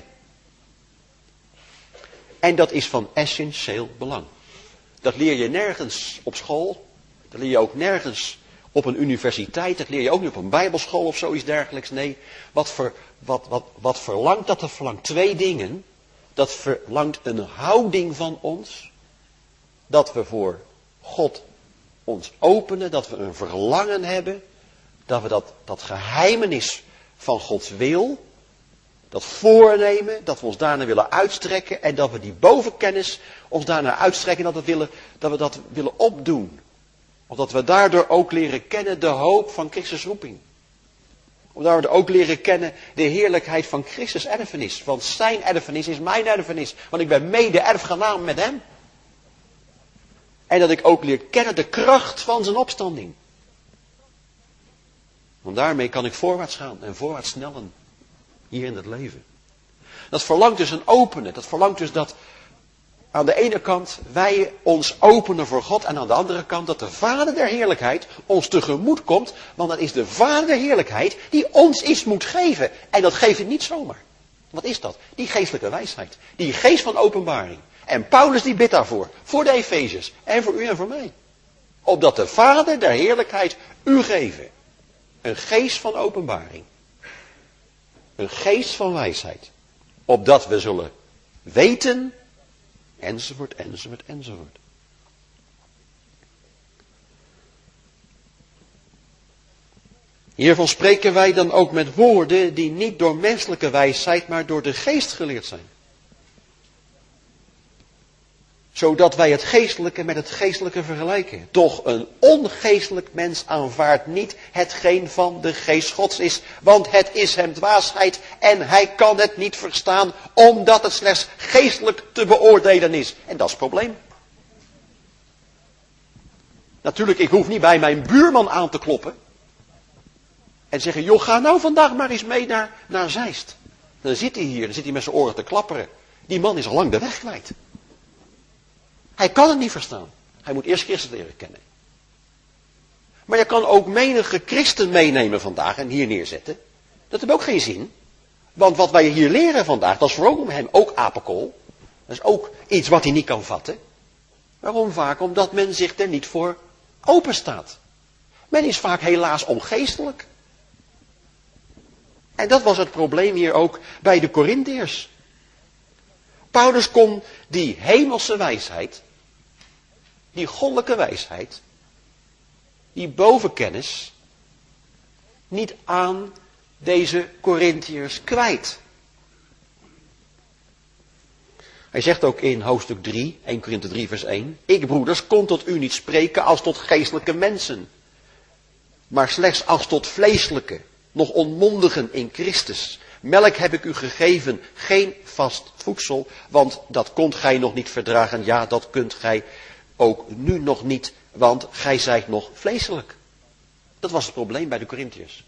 En dat is van essentieel belang. Dat leer je nergens op school. Dat leer je ook nergens op een universiteit. Dat leer je ook niet op een bijbelschool of zoiets dergelijks. Nee, wat, ver, wat, wat, wat verlangt dat? Dat verlangt twee dingen. Dat verlangt een houding van ons. Dat we voor God ons openen. Dat we een verlangen hebben. Dat we dat, dat geheimenis van Gods wil, dat voornemen, dat we ons daarna willen uitstrekken en dat we die bovenkennis ons daarna uitstrekken en dat we, willen, dat we dat willen opdoen. Omdat we daardoor ook leren kennen de hoop van Christus' roeping. Omdat we ook leren kennen de heerlijkheid van Christus' erfenis. Want zijn erfenis is mijn erfenis, want ik ben mede erfgenaam met hem. En dat ik ook leer kennen de kracht van zijn opstanding. Want daarmee kan ik voorwaarts gaan en voorwaarts snellen. Hier in het leven. Dat verlangt dus een openen. Dat verlangt dus dat aan de ene kant wij ons openen voor God. En aan de andere kant dat de Vader der heerlijkheid ons tegemoet komt. Want dat is de Vader der heerlijkheid die ons iets moet geven. En dat geeft hij niet zomaar. Wat is dat? Die geestelijke wijsheid. Die geest van openbaring. En Paulus die bidt daarvoor. Voor de Efeziërs. En voor u en voor mij. Opdat de Vader der heerlijkheid u geven. Een geest van openbaring. Een geest van wijsheid. Opdat we zullen weten. Enzovoort, enzovoort, enzovoort. Hiervan spreken wij dan ook met woorden die niet door menselijke wijsheid, maar door de geest geleerd zijn. Zodat wij het geestelijke met het geestelijke vergelijken. Doch een ongeestelijk mens aanvaardt niet hetgeen van de geest Gods is. Want het is hem dwaasheid en hij kan het niet verstaan. Omdat het slechts geestelijk te beoordelen is. En dat is het probleem. Natuurlijk, ik hoef niet bij mijn buurman aan te kloppen. En zeggen, joh, ga nou vandaag maar eens mee naar, naar Zeist. Dan zit hij hier, dan zit hij met zijn oren te klapperen. Die man is al lang de weg kwijt. Hij kan het niet verstaan. Hij moet eerst Christus leren kennen. Maar je kan ook menige christen meenemen vandaag en hier neerzetten. Dat heeft ook geen zin. Want wat wij hier leren vandaag, dat is voor hem ook apenkool. Dat is ook iets wat hij niet kan vatten. Waarom vaak? Omdat men zich er niet voor open staat. Men is vaak helaas ongeestelijk. En dat was het probleem hier ook bij de Korintiërs. Paulus kon die hemelse wijsheid, die goddelijke wijsheid, die bovenkennis, niet aan deze Korintiërs kwijt. Hij zegt ook in hoofdstuk drie, Eerste Korinthe drie vers één, ik broeders kon tot u niet spreken als tot geestelijke mensen, maar slechts als tot vleeselijke, nog onmondigen in Christus. Melk heb ik u gegeven, geen vast voedsel, want dat kondt gij nog niet verdragen. Ja, dat kunt gij ook nu nog niet, want gij zijt nog vleeselijk. Dat was het probleem bij de Korintiërs.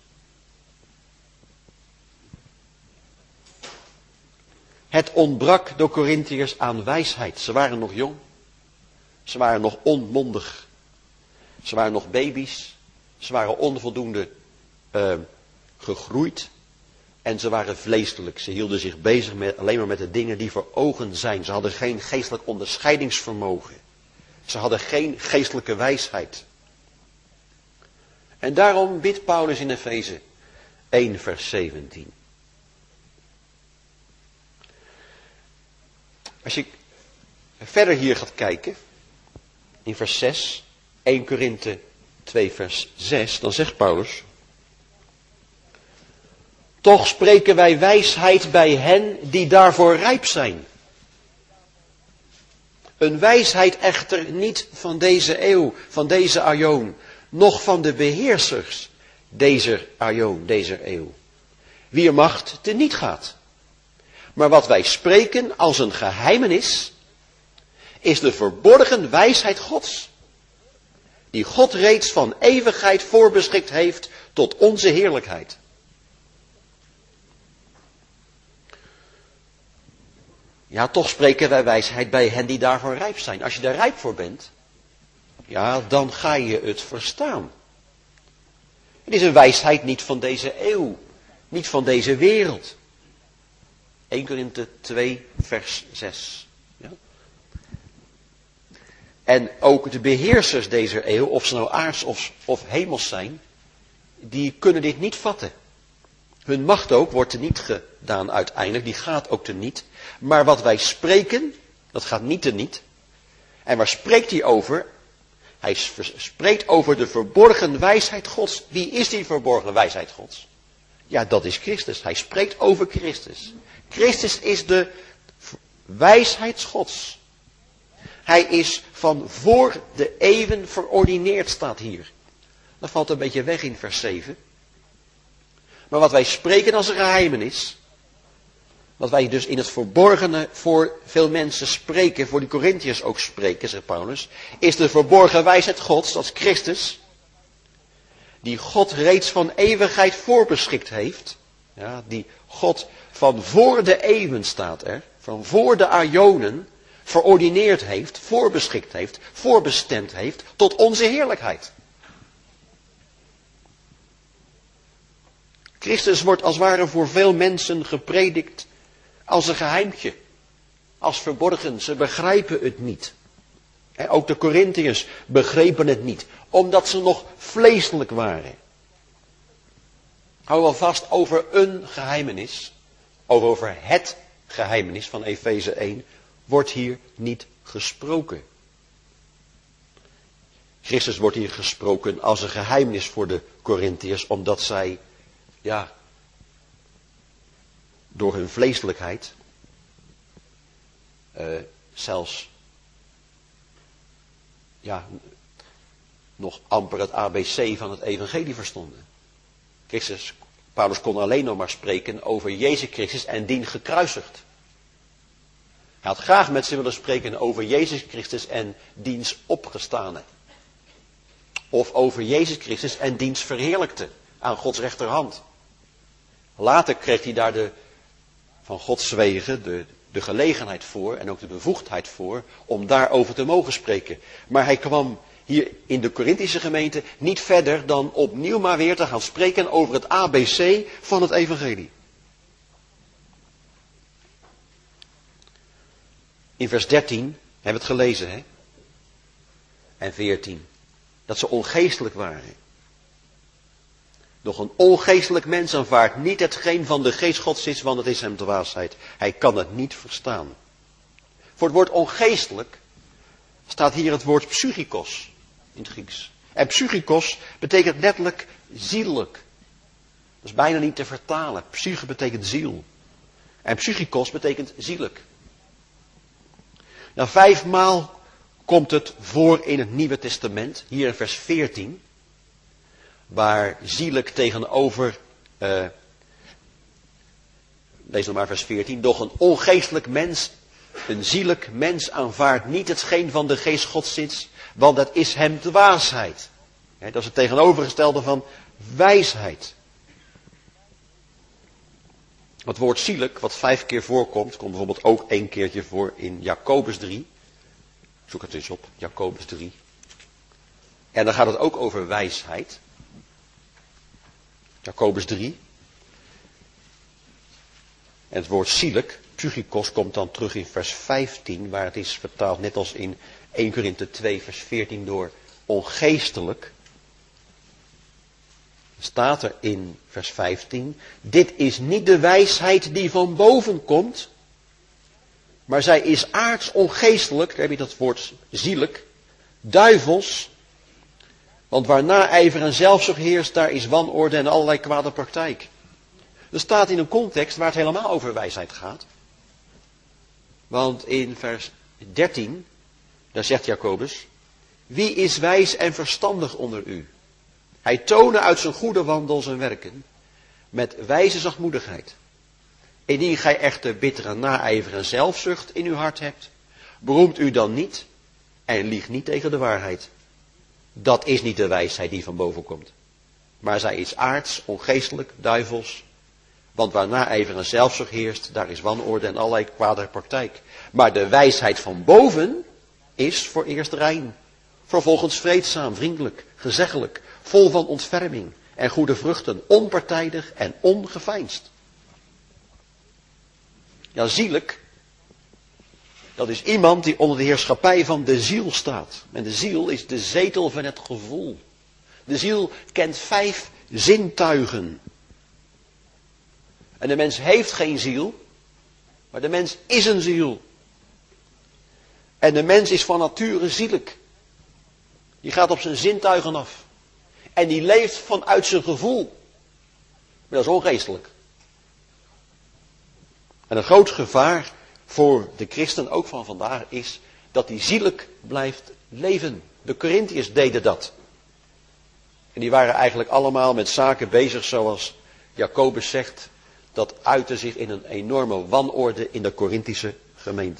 Het ontbrak de Korintiërs aan wijsheid. Ze waren nog jong. Ze waren nog onmondig. Ze waren nog baby's. Ze waren onvoldoende uh, gegroeid. En ze waren vleeselijk. Ze hielden zich bezig met, alleen maar met de dingen die voor ogen zijn. Ze hadden geen geestelijk onderscheidingsvermogen. Ze hadden geen geestelijke wijsheid. En daarom bidt Paulus in Efeze één vers zeventien. Als je verder hier gaat kijken, in vers zes, Eerste Korinthe twee vers zes, dan zegt Paulus, toch spreken wij wijsheid bij hen die daarvoor rijp zijn. Een wijsheid echter niet van deze eeuw, van deze aion, noch van de beheersers deze aion, deze eeuw. Wier macht teniet gaat. Maar wat wij spreken als een geheimenis, is de verborgen wijsheid Gods. Die God reeds van eeuwigheid voorbeschikt heeft tot onze heerlijkheid. Ja, toch spreken wij wijsheid bij hen die daarvoor rijp zijn. Als je daar rijp voor bent, ja, dan ga je het verstaan. Het is een wijsheid niet van deze eeuw, niet van deze wereld. Eerste Korinthe twee vers zes. Ja. En ook de beheersers deze eeuw, of ze nou aards of, of hemels zijn, die kunnen dit niet vatten. Hun macht ook wordt er niet gedaan uiteindelijk, die gaat ook er niet. Maar wat wij spreken, dat gaat niet er niet. En waar spreekt hij over? Hij spreekt over de verborgen wijsheid Gods. Wie is die verborgen wijsheid Gods? Ja, dat is Christus. Hij spreekt over Christus. Christus is de wijsheid Gods. Hij is van voor de eeuwen verordineerd, staat hier. Dat valt een beetje weg in vers zeven. Maar wat wij spreken als een geheimenis, wat wij dus in het verborgene voor veel mensen spreken, voor de Korintiërs ook spreken, zegt Paulus, is de verborgen wijsheid Gods, dat is Christus, die God reeds van eeuwigheid voorbeschikt heeft, ja, die God van voor de eeuwen staat er, van voor de aionen, verordineerd heeft, voorbeschikt heeft, voorbestemd heeft, tot onze heerlijkheid. Christus wordt als het ware voor veel mensen gepredikt als een geheimtje, als verborgen. Ze begrijpen het niet. En ook de Korintiërs begrepen het niet, omdat ze nog vleeselijk waren. Hou wel vast, over een geheimenis, over het geheimenis van Efeze één, wordt hier niet gesproken. Christus wordt hier gesproken als een geheimenis voor de Korintiërs, omdat zij, ja, door hun vleeselijkheid, uh, zelfs, ja, nog amper het A B C van het evangelie verstonden. Christus, Paulus kon alleen nog maar spreken over Jezus Christus en dien gekruisigd. Hij had graag met ze willen spreken over Jezus Christus en diens opgestane. Of over Jezus Christus en diens verheerlijkte aan Gods rechterhand. Later kreeg hij daar de, van Gods wegen de, de gelegenheid voor en ook de bevoegdheid voor om daarover te mogen spreken. Maar hij kwam hier in de Korinthische gemeente niet verder dan opnieuw maar weer te gaan spreken over het A B C van het evangelie. In vers dertien hebben we het gelezen, hè? En veertien. Dat ze ongeestelijk waren. Doch een ongeestelijk mens aanvaardt niet hetgeen van de geest Gods is, want het is hem dwaasheid. Hij kan het niet verstaan. Voor het woord ongeestelijk staat hier het woord psychikos in het Grieks. En psychikos betekent letterlijk zielelijk. Dat is bijna niet te vertalen. Psyche betekent ziel. En psychikos betekent zielelijk. Nou, vijfmaal komt het voor in het Nieuwe Testament, hier in vers veertien, waar zielelijk tegenover, uh, lees nog maar vers veertien, doch een ongeestelijk mens, een zielelijk mens aanvaardt niet hetgeen van de geest Gods is, want dat is hem dwaasheid. He, dat is het tegenovergestelde van wijsheid. Het woord zielelijk, wat vijf keer voorkomt, komt bijvoorbeeld ook één keertje voor in Jacobus drie. Zoek het eens op, Jacobus drie. En dan gaat het ook over wijsheid. Jacobus drie. En het woord zielelijk, psychikos, komt dan terug in vers vijftien, waar het is vertaald net als in eerste Korinthe twee, vers veertien door ongeestelijk. Staat er in vers vijftien, dit is niet de wijsheid die van boven komt, maar zij is aards ongeestelijk, daar heb je dat woord zielelijk, duivels, want waar naijver en zelfzucht heerst, daar is wanorde en allerlei kwade praktijk. Er staat in een context waar het helemaal over wijsheid gaat. Want in vers dertien, daar zegt Jacobus, wie is wijs en verstandig onder u? Hij toonde uit zijn goede wandel zijn werken, met wijze zachtmoedigheid. Indien gij echter bittere naijver en zelfzucht in uw hart hebt, beroemt u dan niet en liegt niet tegen de waarheid. Dat is niet de wijsheid die van boven komt. Maar zij is aards, ongeestelijk, duivels. Want waar naijver en zelfzucht heerst, daar is wanorde en allerlei kwade praktijk. Maar de wijsheid van boven is voor eerst rein. Vervolgens vreedzaam, vriendelijk, gezeggelijk, vol van ontferming en goede vruchten, onpartijdig en ongeveinsd. Ja, zielelijk, dat is iemand die onder de heerschappij van de ziel staat. En de ziel is de zetel van het gevoel. De ziel kent vijf zintuigen. En de mens heeft geen ziel, maar de mens is een ziel. En de mens is van nature zielelijk. Die gaat op zijn zintuigen af. En die leeft vanuit zijn gevoel. Maar dat is ongeestelijk. En een groot gevaar voor de christen, ook van vandaag, is dat die zielelijk blijft leven. De Korintiërs deden dat. En die waren eigenlijk allemaal met zaken bezig zoals Jacobus zegt. dat uitte zich in een enorme wanorde in de Korinthische gemeente.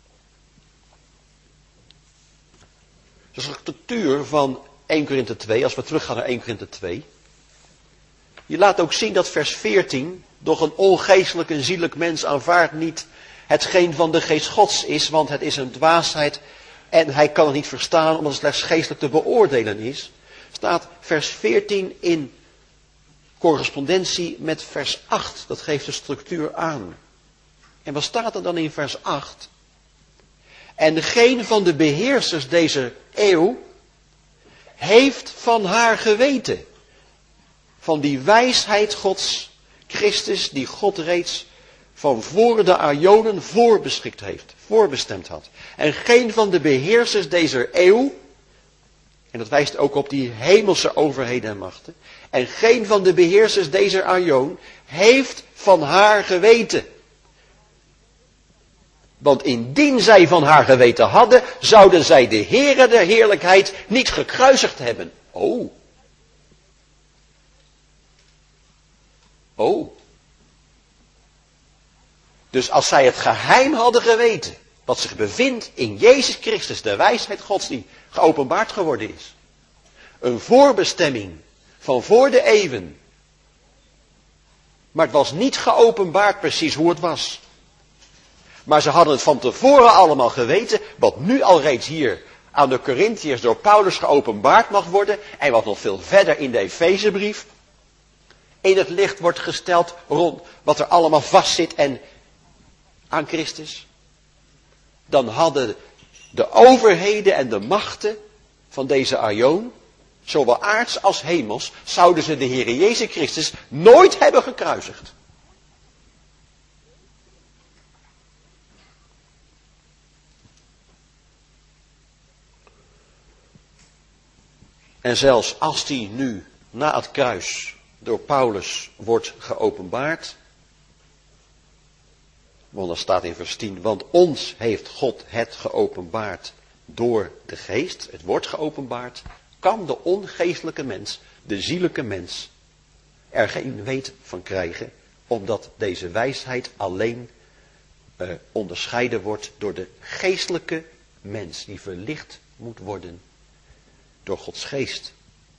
De structuur van Eerste Korinthe twee, als we teruggaan naar Eerste Korinthe twee. Je laat ook zien dat vers veertien, doch een ongeestelijk en zielijk mens aanvaardt niet hetgeen van de geest Gods is, want het is een dwaasheid en hij kan het niet verstaan omdat het slechts geestelijk te beoordelen is. Staat vers veertien in correspondentie met vers acht. Dat geeft de structuur aan. En wat staat er dan in vers acht? En geen van de beheersers deze eeuw heeft van haar geweten. Van die wijsheid Gods, Christus, die God reeds van voor de aionen voorbeschikt heeft, voorbestemd had. En geen van de beheersers deze eeuw, en dat wijst ook op die hemelse overheden en machten, en geen van de beheersers deze aion heeft van haar geweten. Want indien zij van haar geweten hadden, zouden zij de Heere der heerlijkheid niet gekruisigd hebben. Oh. Oh. Dus als zij het geheim hadden geweten, wat zich bevindt in Jezus Christus, de wijsheid Gods die geopenbaard geworden is. Een voorbestemming van voor de eeuwen. Maar het was niet geopenbaard precies hoe het was. Maar ze hadden het van tevoren allemaal geweten, wat nu al reeds hier aan de Korinthiërs door Paulus geopenbaard mag worden, en wat nog veel verder in de Efezebrief in het licht wordt gesteld rond wat er allemaal vastzit en aan Christus. Dan hadden de overheden en de machten van deze aion, zowel aards als hemels, zouden ze de Heere Jezus Christus nooit hebben gekruisigd. En zelfs als die nu na het kruis door Paulus wordt geopenbaard. Want dan staat in vers tien, want ons heeft God het geopenbaard door de geest. Het wordt geopenbaard. Kan de ongeestelijke mens, de zielijke mens, er geen weet van krijgen. Omdat deze wijsheid alleen eh, onderscheiden wordt door de geestelijke mens. Die verlicht moet worden door Gods geest.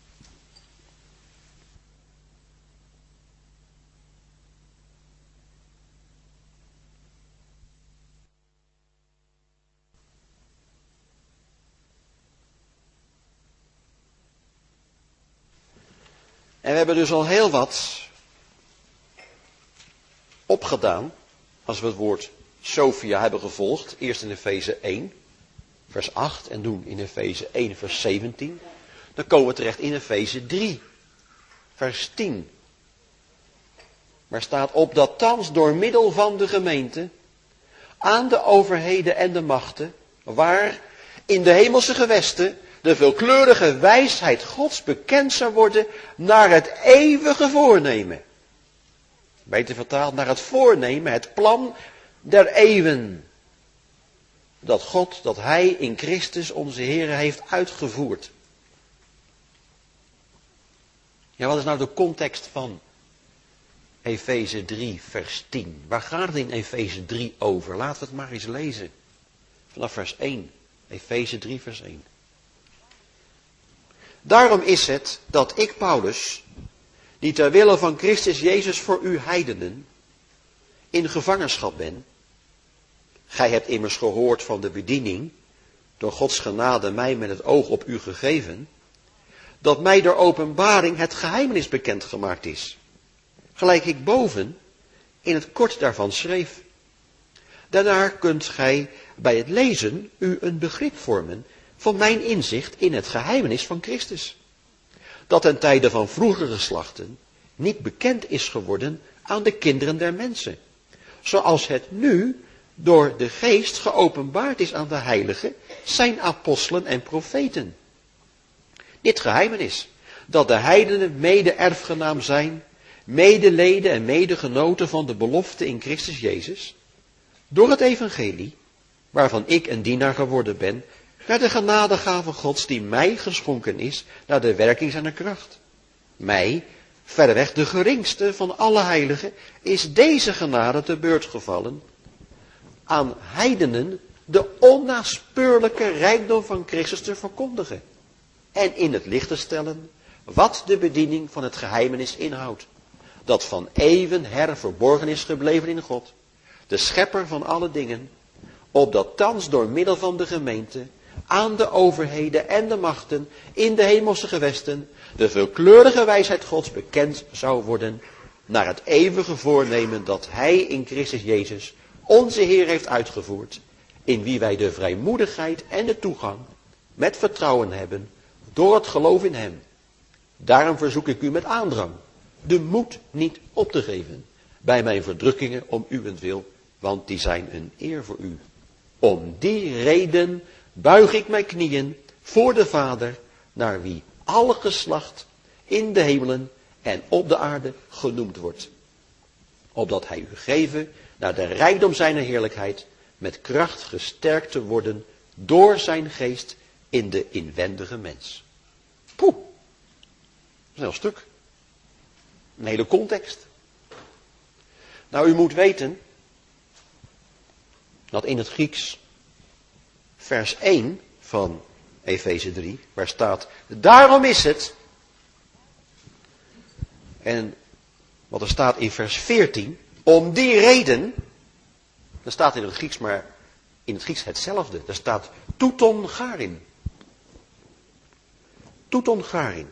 En we hebben dus al heel wat opgedaan, als we het woord Sophia hebben gevolgd. Eerst in Efeze één, vers acht en doen in Efeze één, vers zeventien. Dan komen we terecht in Efeze drie, vers tien. Waar staat op dat thans door middel van de gemeente aan de overheden en de machten, waar in de hemelse gewesten de veelkleurige wijsheid Gods bekend zou worden naar het eeuwige voornemen. Beter vertaald, naar het voornemen, het plan der eeuwen. Dat God, dat Hij in Christus onze Heer heeft uitgevoerd. Ja, wat is nou de context van Efeze drie, vers tien? Waar gaat het in Efeze drie over? Laten we het maar eens lezen. Vanaf vers één. Efeze drie, vers één. Daarom is het dat ik, Paulus, die ter wille van Christus Jezus voor u heidenen, in gevangenschap ben. Gij hebt immers gehoord van de bediening, door Gods genade mij met het oog op u gegeven, dat mij door openbaring het geheimenis bekendgemaakt is. Gelijk ik boven in het kort daarvan schreef. Daarna kunt gij bij het lezen u een begrip vormen van mijn inzicht in het geheimenis van Christus. Dat ten tijde van vroegere geslachten niet bekend is geworden aan de kinderen der mensen. Zoals het nu door de geest geopenbaard is aan de heiligen, zijn apostelen en profeten. Dit geheimenis, dat de heidenen mede-erfgenaam zijn, medeleden en medegenoten van de belofte in Christus Jezus, door het evangelie, waarvan ik een dienaar geworden ben, naar de genadegave Gods die mij geschonken is, naar de werking zijner kracht. Mij, verreweg de geringste van alle heiligen, is deze genade te beurt gevallen, aan heidenen de onnaspeurlijke rijkdom van Christus te verkondigen en in het licht te stellen wat de bediening van het geheimenis inhoudt, dat van eeuwen her verborgen is gebleven in God, de schepper van alle dingen, opdat thans door middel van de gemeente aan de overheden en de machten in de hemelse gewesten de veelkleurige wijsheid Gods bekend zou worden, naar het eeuwige voornemen dat Hij in Christus Jezus onze Heer heeft uitgevoerd, in wie wij de vrijmoedigheid en de toegang met vertrouwen hebben door het geloof in Hem. Daarom verzoek ik u met aandrang de moed niet op te geven bij mijn verdrukkingen om uwentwil, want die zijn een eer voor u. Om die reden buig ik mijn knieën voor de Vader, naar wie alle geslacht in de hemelen en op de aarde genoemd wordt, opdat Hij u geven naar de rijkdom zijner heerlijkheid met kracht gesterkt te worden door zijn geest in de inwendige mens. Poeh, dat is een heel stuk. Een hele context. Nou, u moet weten dat in het Grieks vers één van Efeze drie, waar staat, daarom is het, en wat er staat in vers veertien, om die reden, er staat in het Grieks maar in het Grieks hetzelfde, er staat touton charin. Touton charin.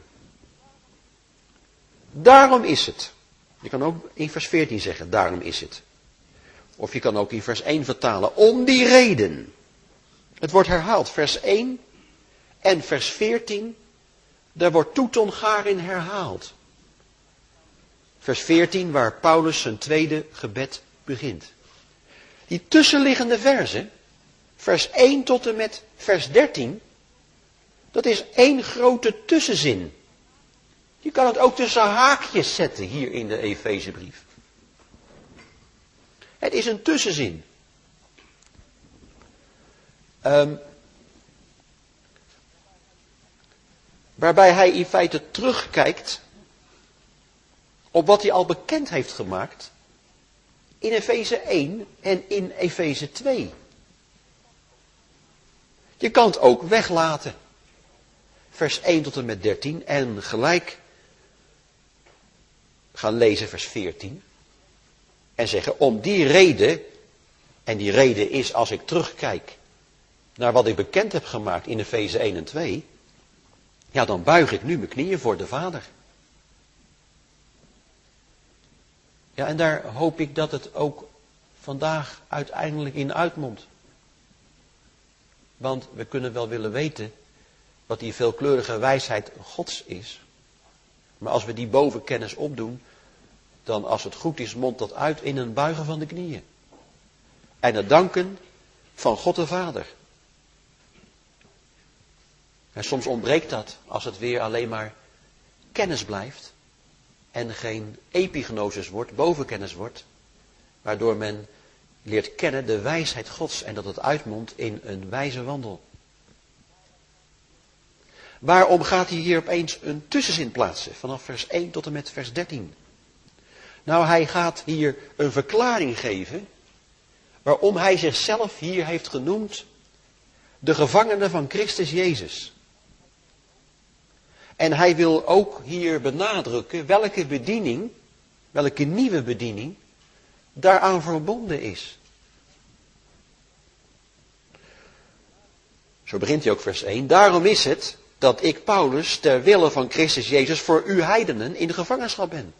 Daarom is het. Je kan ook in vers veertien zeggen, daarom is het. Of je kan ook in vers één vertalen, om die reden. Het wordt herhaald, vers één en vers veertien, daar wordt touton charin herhaald. Vers veertien, waar Paulus zijn tweede gebed begint. Die tussenliggende verzen, vers één tot en met vers dertien, dat is één grote tussenzin. Je kan het ook tussen haakjes zetten hier in de Efezebrief. Het is een tussenzin. Um, waarbij hij in feite terugkijkt op wat hij al bekend heeft gemaakt in Efeze één en in Efeze twee. Je kan het ook weglaten. Vers één tot en met dertien en gelijk gaan lezen vers veertien. En zeggen, om die reden, en die reden is als ik terugkijk naar wat ik bekend heb gemaakt in Efeze één en twee, ja, dan buig ik nu mijn knieën voor de Vader. Ja, en daar hoop ik dat het ook vandaag uiteindelijk in uitmondt. Want we kunnen wel willen weten wat die veelkleurige wijsheid Gods is. Maar als we die bovenkennis opdoen, dan als het goed is, mondt dat uit in een buigen van de knieën. En het danken van God de Vader. En soms ontbreekt dat als het weer alleen maar kennis blijft. En geen epignosis wordt, bovenkennis wordt. Waardoor men leert kennen de wijsheid Gods en dat het uitmondt in een wijze wandel. Waarom gaat hij hier opeens een tussenzin plaatsen vanaf vers één tot en met vers dertien? Nou, hij gaat hier een verklaring geven waarom hij zichzelf hier heeft genoemd de gevangene van Christus Jezus. En hij wil ook hier benadrukken welke bediening, welke nieuwe bediening daaraan verbonden is. Zo begint hij ook vers één. Daarom is het dat ik, Paulus, ter wille van Christus Jezus voor u heidenen in de gevangenschap ben.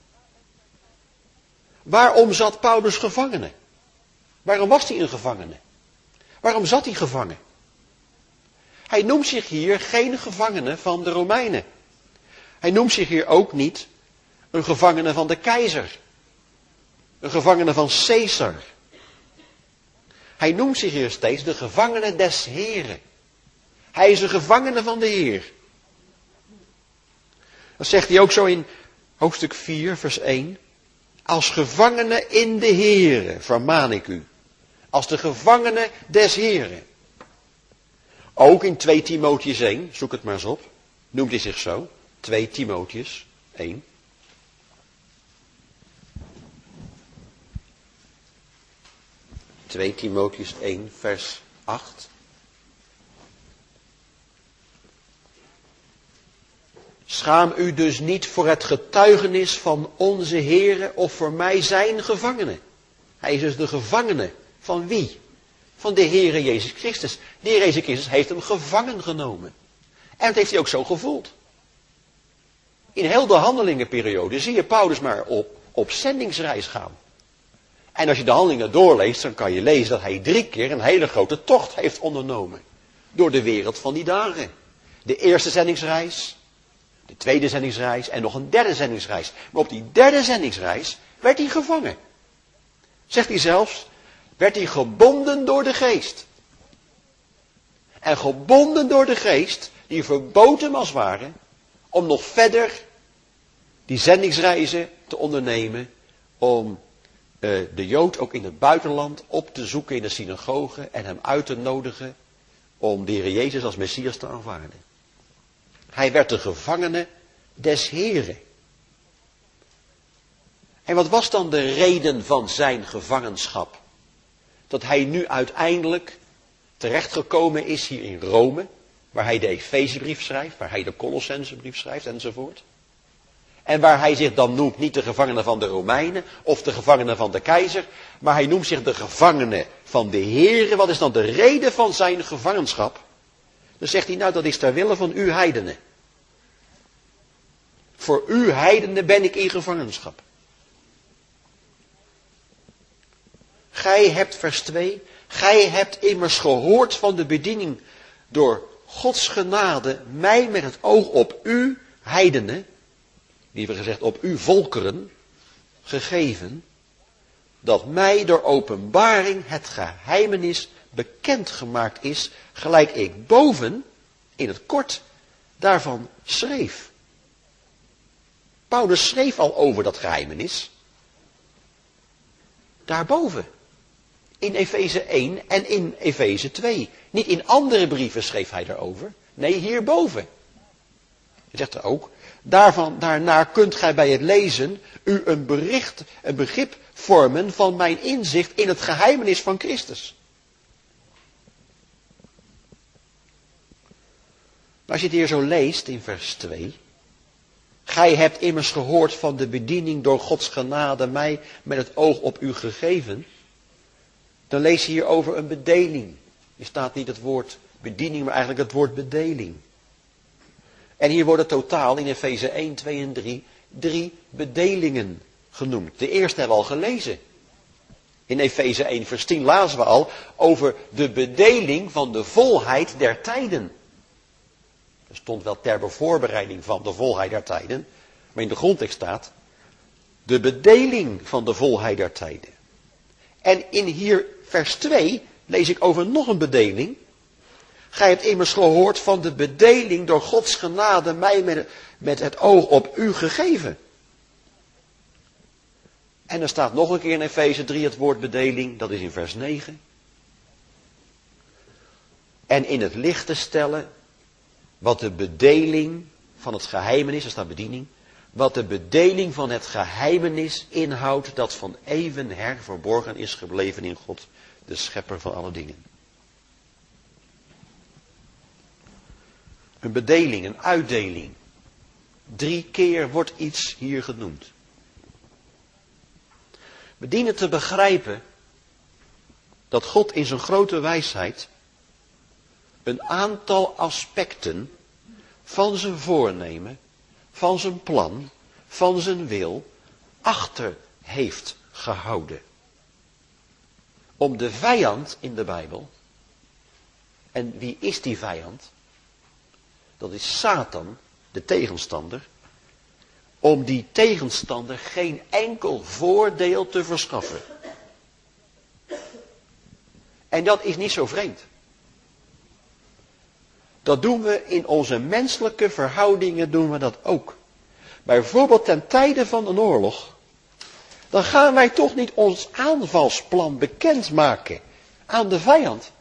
Waarom zat Paulus gevangene? Waarom was hij een gevangene? Waarom zat hij gevangen? Hij noemt zich hier geen gevangene van de Romeinen. Hij noemt zich hier ook niet een gevangene van de keizer. Een gevangene van Caesar. Hij noemt zich hier steeds de gevangene des Heren. Hij is een gevangene van de Heer. Dat zegt hij ook zo in hoofdstuk vier, vers één. Als gevangene in de Heere, vermaan ik u. Als de gevangene des Heren. Ook in twee Timotheüs één, zoek het maar eens op, noemt hij zich zo. twee Timotheüs één. twee Timotheüs één vers acht. Schaam u dus niet voor het getuigenis van onze Heere of voor mij zijn gevangene. Hij is dus de gevangene van wie? Van de Heere Jezus Christus. De Heer Jezus Christus heeft hem gevangen genomen. En dat heeft hij ook zo gevoeld. In heel de handelingenperiode zie je Paulus maar op, op zendingsreis gaan. En als je de handelingen doorleest, dan kan je lezen dat hij drie keer een hele grote tocht heeft ondernomen. Door de wereld van die dagen. De eerste zendingsreis, de tweede zendingsreis en nog een derde zendingsreis. Maar op die derde zendingsreis werd hij gevangen. Zegt hij zelfs, werd hij gebonden door de geest. En gebonden door de geest, die verbood hem als het ware, om nog verder die zendingsreizen te ondernemen, om uh, de Jood ook in het buitenland op te zoeken in de synagoge en hem uit te nodigen om de Heer Jezus als Messias te aanvaarden. Hij werd de gevangene des Heren. En wat was dan de reden van zijn gevangenschap? Dat hij nu uiteindelijk terechtgekomen is hier in Rome, waar hij de Efezebrief schrijft, waar hij de Colossensebrief schrijft enzovoort. En waar hij zich dan noemt niet de gevangene van de Romeinen of de gevangene van de keizer, maar hij noemt zich de gevangene van de Heere. Wat is dan de reden van zijn gevangenschap? Dan zegt hij, nou dat is ter wille van u heidenen. Voor u heidenen ben ik in gevangenschap. Gij hebt, vers twee, gij hebt immers gehoord van de bediening door Gods genade mij met het oog op u heidenen, liever gezegd op u volkeren, gegeven, dat mij door openbaring het geheimenis bekendgemaakt is, gelijk ik boven, in het kort, daarvan schreef. Paulus schreef al over dat geheimenis. Daarboven. In Efeze één en in Efeze twee. Niet in andere brieven schreef hij daarover. Nee, hierboven. Hij zegt er ook. Daarvan, daarna kunt gij bij het lezen u een bericht, een begrip vormen van mijn inzicht in het geheimenis van Christus. Als je het hier zo leest in vers twee. Gij hebt immers gehoord van de bediening door Gods genade mij met het oog op u gegeven. Dan lees je hier over een bedeling. Er staat niet het woord bediening, maar eigenlijk het woord bedeling. En hier worden totaal in Efeze één, twee en drie drie bedelingen genoemd. De eerste hebben we al gelezen. In Efeze één vers tien lazen we al over de bedeling van de volheid der tijden. Er stond wel ter bevoorbereiding van de volheid der tijden. Maar in de grondtekst staat de bedeling van de volheid der tijden. En in hier vers twee lees ik over nog een bedeling. Gij hebt immers gehoord van de bedeling door Gods genade mij met, met het oog op u gegeven. En er staat nog een keer in Efeze drie het woord bedeling, dat is in vers negen. En in het licht te stellen wat de bedeling van het geheimenis, er staat bediening, wat de bedeling van het geheimenis inhoudt dat van eeuwen her verborgen is gebleven in God, de schepper van alle dingen. Een bedeling, een uitdeling. Drie keer wordt iets hier genoemd. We dienen te begrijpen dat God in zijn grote wijsheid een aantal aspecten van zijn voornemen, van zijn plan, van zijn wil achter heeft gehouden. Om de vijand in de Bijbel, en wie is die vijand? Dat is Satan, de tegenstander. Om die tegenstander geen enkel voordeel te verschaffen. En dat is niet zo vreemd. Dat doen we in onze menselijke verhoudingen, doen we dat ook. Bijvoorbeeld ten tijde van een oorlog. Dan gaan wij toch niet ons aanvalsplan bekendmaken aan de vijand.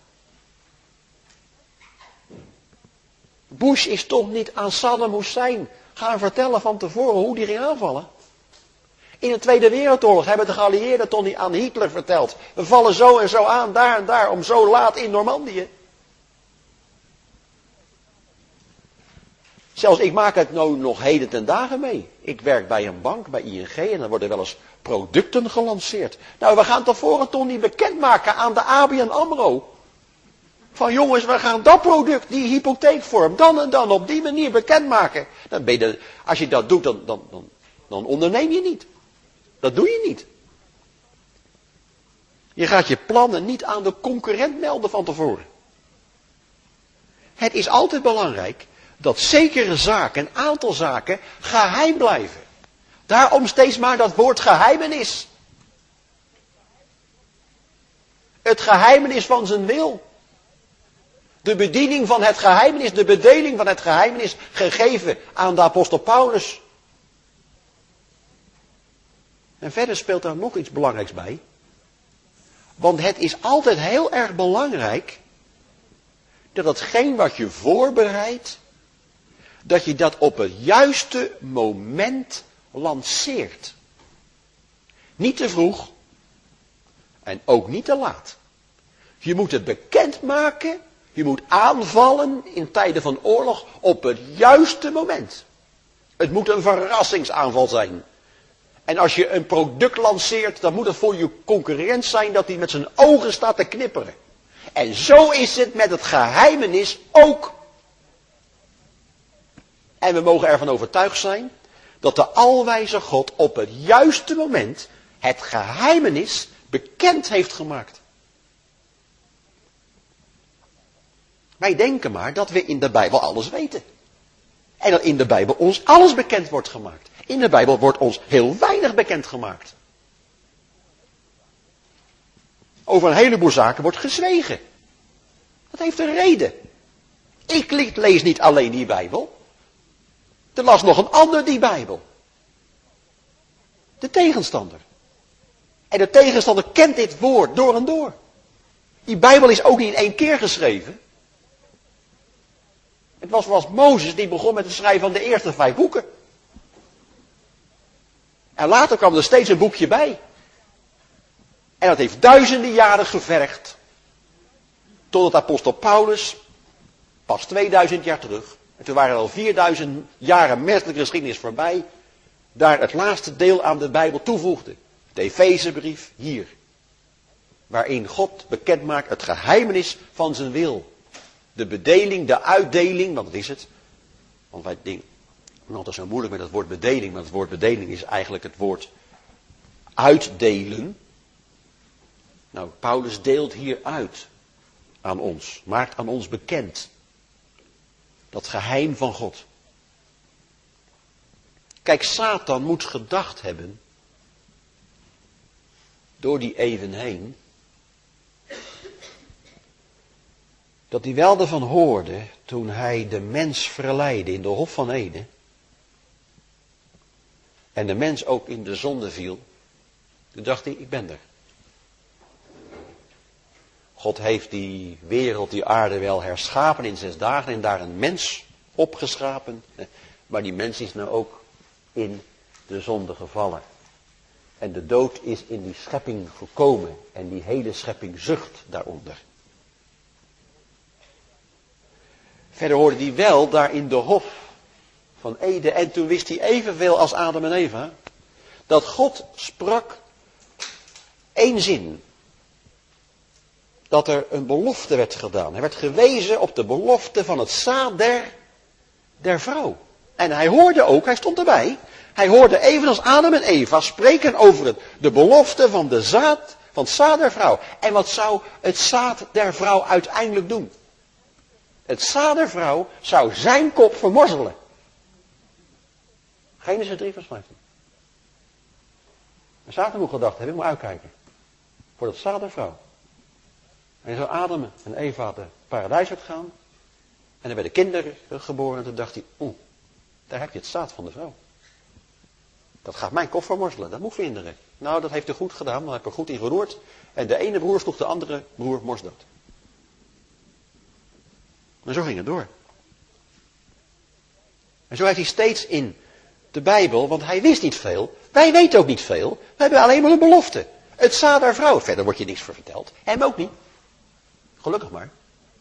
Bush is toch niet aan Saddam Hussein gaan vertellen van tevoren hoe die ging aanvallen. In de Tweede Wereldoorlog hebben de geallieerden toch niet aan Hitler verteld. We vallen zo en zo aan, daar en daar, om zo laat in Normandië. Zelfs ik maak het nou nog heden ten dagen mee. Ik werk bij een bank, bij I N G, en dan worden wel eens producten gelanceerd. Nou, we gaan tevoren toch niet bekendmaken aan de A B N AMRO. Van jongens, we gaan dat product, die hypotheekvorm, dan en dan op die manier bekendmaken. Dan ben je de, als je dat doet, dan, dan, dan, dan onderneem je niet. Dat doe je niet. Je gaat je plannen niet aan de concurrent melden van tevoren. Het is altijd belangrijk dat zekere zaken, een aantal zaken, geheim blijven. Daarom steeds maar dat woord geheimenis. Het geheimenis van zijn wil. De bediening van het geheimenis, de bedeling van het geheimenis gegeven aan de apostel Paulus. En verder speelt daar nog iets belangrijks bij. Want het is altijd heel erg belangrijk dat hetgeen wat je voorbereidt, dat je dat op het juiste moment lanceert. Niet te vroeg en ook niet te laat. Je moet het bekendmaken, je moet aanvallen in tijden van oorlog op het juiste moment. Het moet een verrassingsaanval zijn. En als je een product lanceert, dan moet het voor je concurrent zijn dat hij met zijn ogen staat te knipperen. En zo is het met het geheimenis ook. En we mogen ervan overtuigd zijn dat de alwijze God op het juiste moment het geheimenis bekend heeft gemaakt. Wij denken maar dat we in de Bijbel alles weten. En dat in de Bijbel ons alles bekend wordt gemaakt. In de Bijbel wordt ons heel weinig bekend gemaakt. Over een heleboel zaken wordt gezwegen. Dat heeft een reden. Ik lees niet alleen die Bijbel. Er las nog een ander die Bijbel. De tegenstander. En de tegenstander kent dit woord door en door. Die Bijbel is ook niet in één keer geschreven. Het was zoals Mozes die begon met het schrijven van de eerste vijf boeken. En later kwam er steeds een boekje bij. En dat heeft duizenden jaren gevergd. Totdat apostel Paulus, pas tweeduizend jaar terug, en toen waren er al vierduizend jaren menselijke geschiedenis voorbij, daar het laatste deel aan de Bijbel toevoegde. De Efezebrief hier. Waarin God bekend maakt het geheimenis van zijn wil. De bedeling, de uitdeling, want wat is het? Want wij denken, het is zo moeilijk met het woord bedeling, maar het woord bedeling is eigenlijk het woord uitdelen. Nou, Paulus deelt hier uit aan ons, maakt aan ons bekend. Dat geheim van God. Kijk, Satan moet gedacht hebben, door die eeuwen heen, dat hij wel ervan hoorde toen hij de mens verleidde in de Hof van Eden. En de mens ook in de zonde viel. Toen dacht hij, ik ben er. God heeft die wereld, die aarde wel herschapen in zes dagen en daar een mens opgeschapen. Maar die mens is nou ook in de zonde gevallen. En de dood is in die schepping gekomen en die hele schepping zucht daaronder. Verder hoorde hij wel daar in de Hof van Eden, en toen wist hij evenveel als Adam en Eva, dat God sprak één zin. Dat er een belofte werd gedaan. Er werd gewezen op de belofte van het zaad der, der vrouw. En hij hoorde ook, hij stond erbij, hij hoorde evenals Adam en Eva spreken over het, de belofte van, de zaad, van het zaad der vrouw. En wat zou het zaad der vrouw uiteindelijk doen? Het zaad der vrouw zou zijn kop vermorzelen. Genesis drie vers vijftien. En Satan moet gedacht hebben, ik moet uitkijken. Voor dat zaad der vrouw. En zo Adam en Eva het paradijs uitgaan. En er werden kinderen geboren. En toen dacht hij, oeh, daar heb je het zaad van de vrouw. Dat gaat mijn kop vermorzelen, dat moet verhinderen. Nou, dat heeft hij goed gedaan, dan heb hij er goed in geroerd. En de ene broer sloeg de andere broer morsdood. En zo ging het door. En zo heeft hij steeds in de Bijbel, want hij wist niet veel. Wij weten ook niet veel. We hebben alleen maar een belofte. Het zaad der vrouw. Verder wordt je niks voor verteld. Hem ook niet. Gelukkig maar.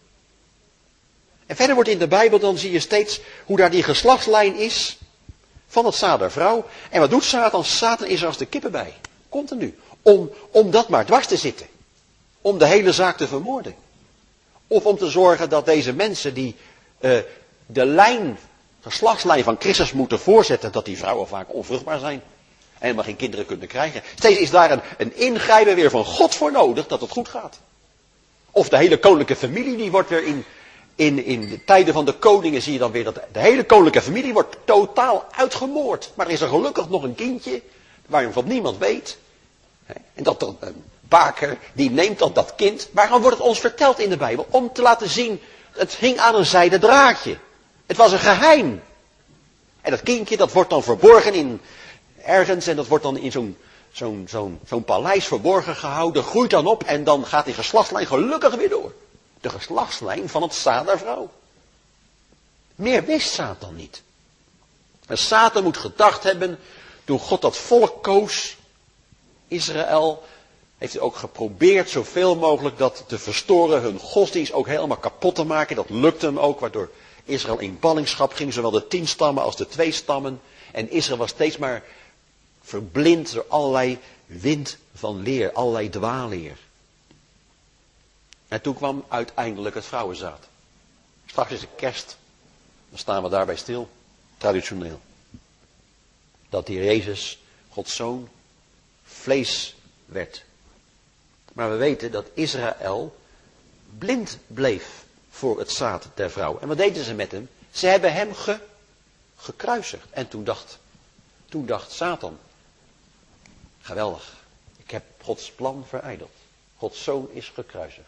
En verder wordt in de Bijbel, dan zie je steeds hoe daar die geslachtslijn is van het zaad der vrouw. En wat doet Satan? Satan is er als de kippen bij. Continu. Om, om dat maar dwars te zitten. Om de hele zaak te vermoorden. Of om te zorgen dat deze mensen die uh, de lijn, geslachtslijn van Christus moeten voorzetten, dat die vrouwen vaak onvruchtbaar zijn. En helemaal geen kinderen kunnen krijgen. Steeds is daar een, een ingrijpen weer van God voor nodig dat het goed gaat. Of de hele koninklijke familie, die wordt weer in, in, in de tijden van de koningen zie je dan weer dat de hele koninklijke familie wordt totaal uitgemoord. Maar er is er gelukkig nog een kindje, waarvan niemand weet. En dat dan een baker, die neemt dan dat kind. Waarom wordt het ons verteld in de Bijbel? Om te laten zien, het hing aan een zijden draadje. Het was een geheim. En dat kindje, dat wordt dan verborgen in ergens en dat wordt dan in zo'n zo'n zo'n zo'n paleis verborgen gehouden, groeit dan op en dan gaat die geslachtslijn gelukkig weer door. De geslachtslijn van het zaad der vrouw. Meer wist Satan niet. En Satan moet gedacht hebben, toen God dat volk koos, Israël, heeft hij ook geprobeerd zoveel mogelijk dat te verstoren, hun godsdienst ook helemaal kapot te maken. Dat lukte hem ook, waardoor Israël in ballingschap ging, zowel de tien stammen als de twee stammen. En Israël was steeds maar verblind door allerlei wind van leer, allerlei dwaalleer. En toen kwam uiteindelijk het vrouwenzaad. Straks is de kerst, dan staan we daarbij stil, traditioneel. Dat die Jezus, Gods Zoon, vlees werd. Maar we weten dat Israël blind bleef voor het zaad der vrouw. En wat deden ze met hem? Ze hebben hem ge, gekruisigd. En toen dacht, toen dacht Satan, geweldig, ik heb Gods plan verijdeld. Gods Zoon is gekruisigd.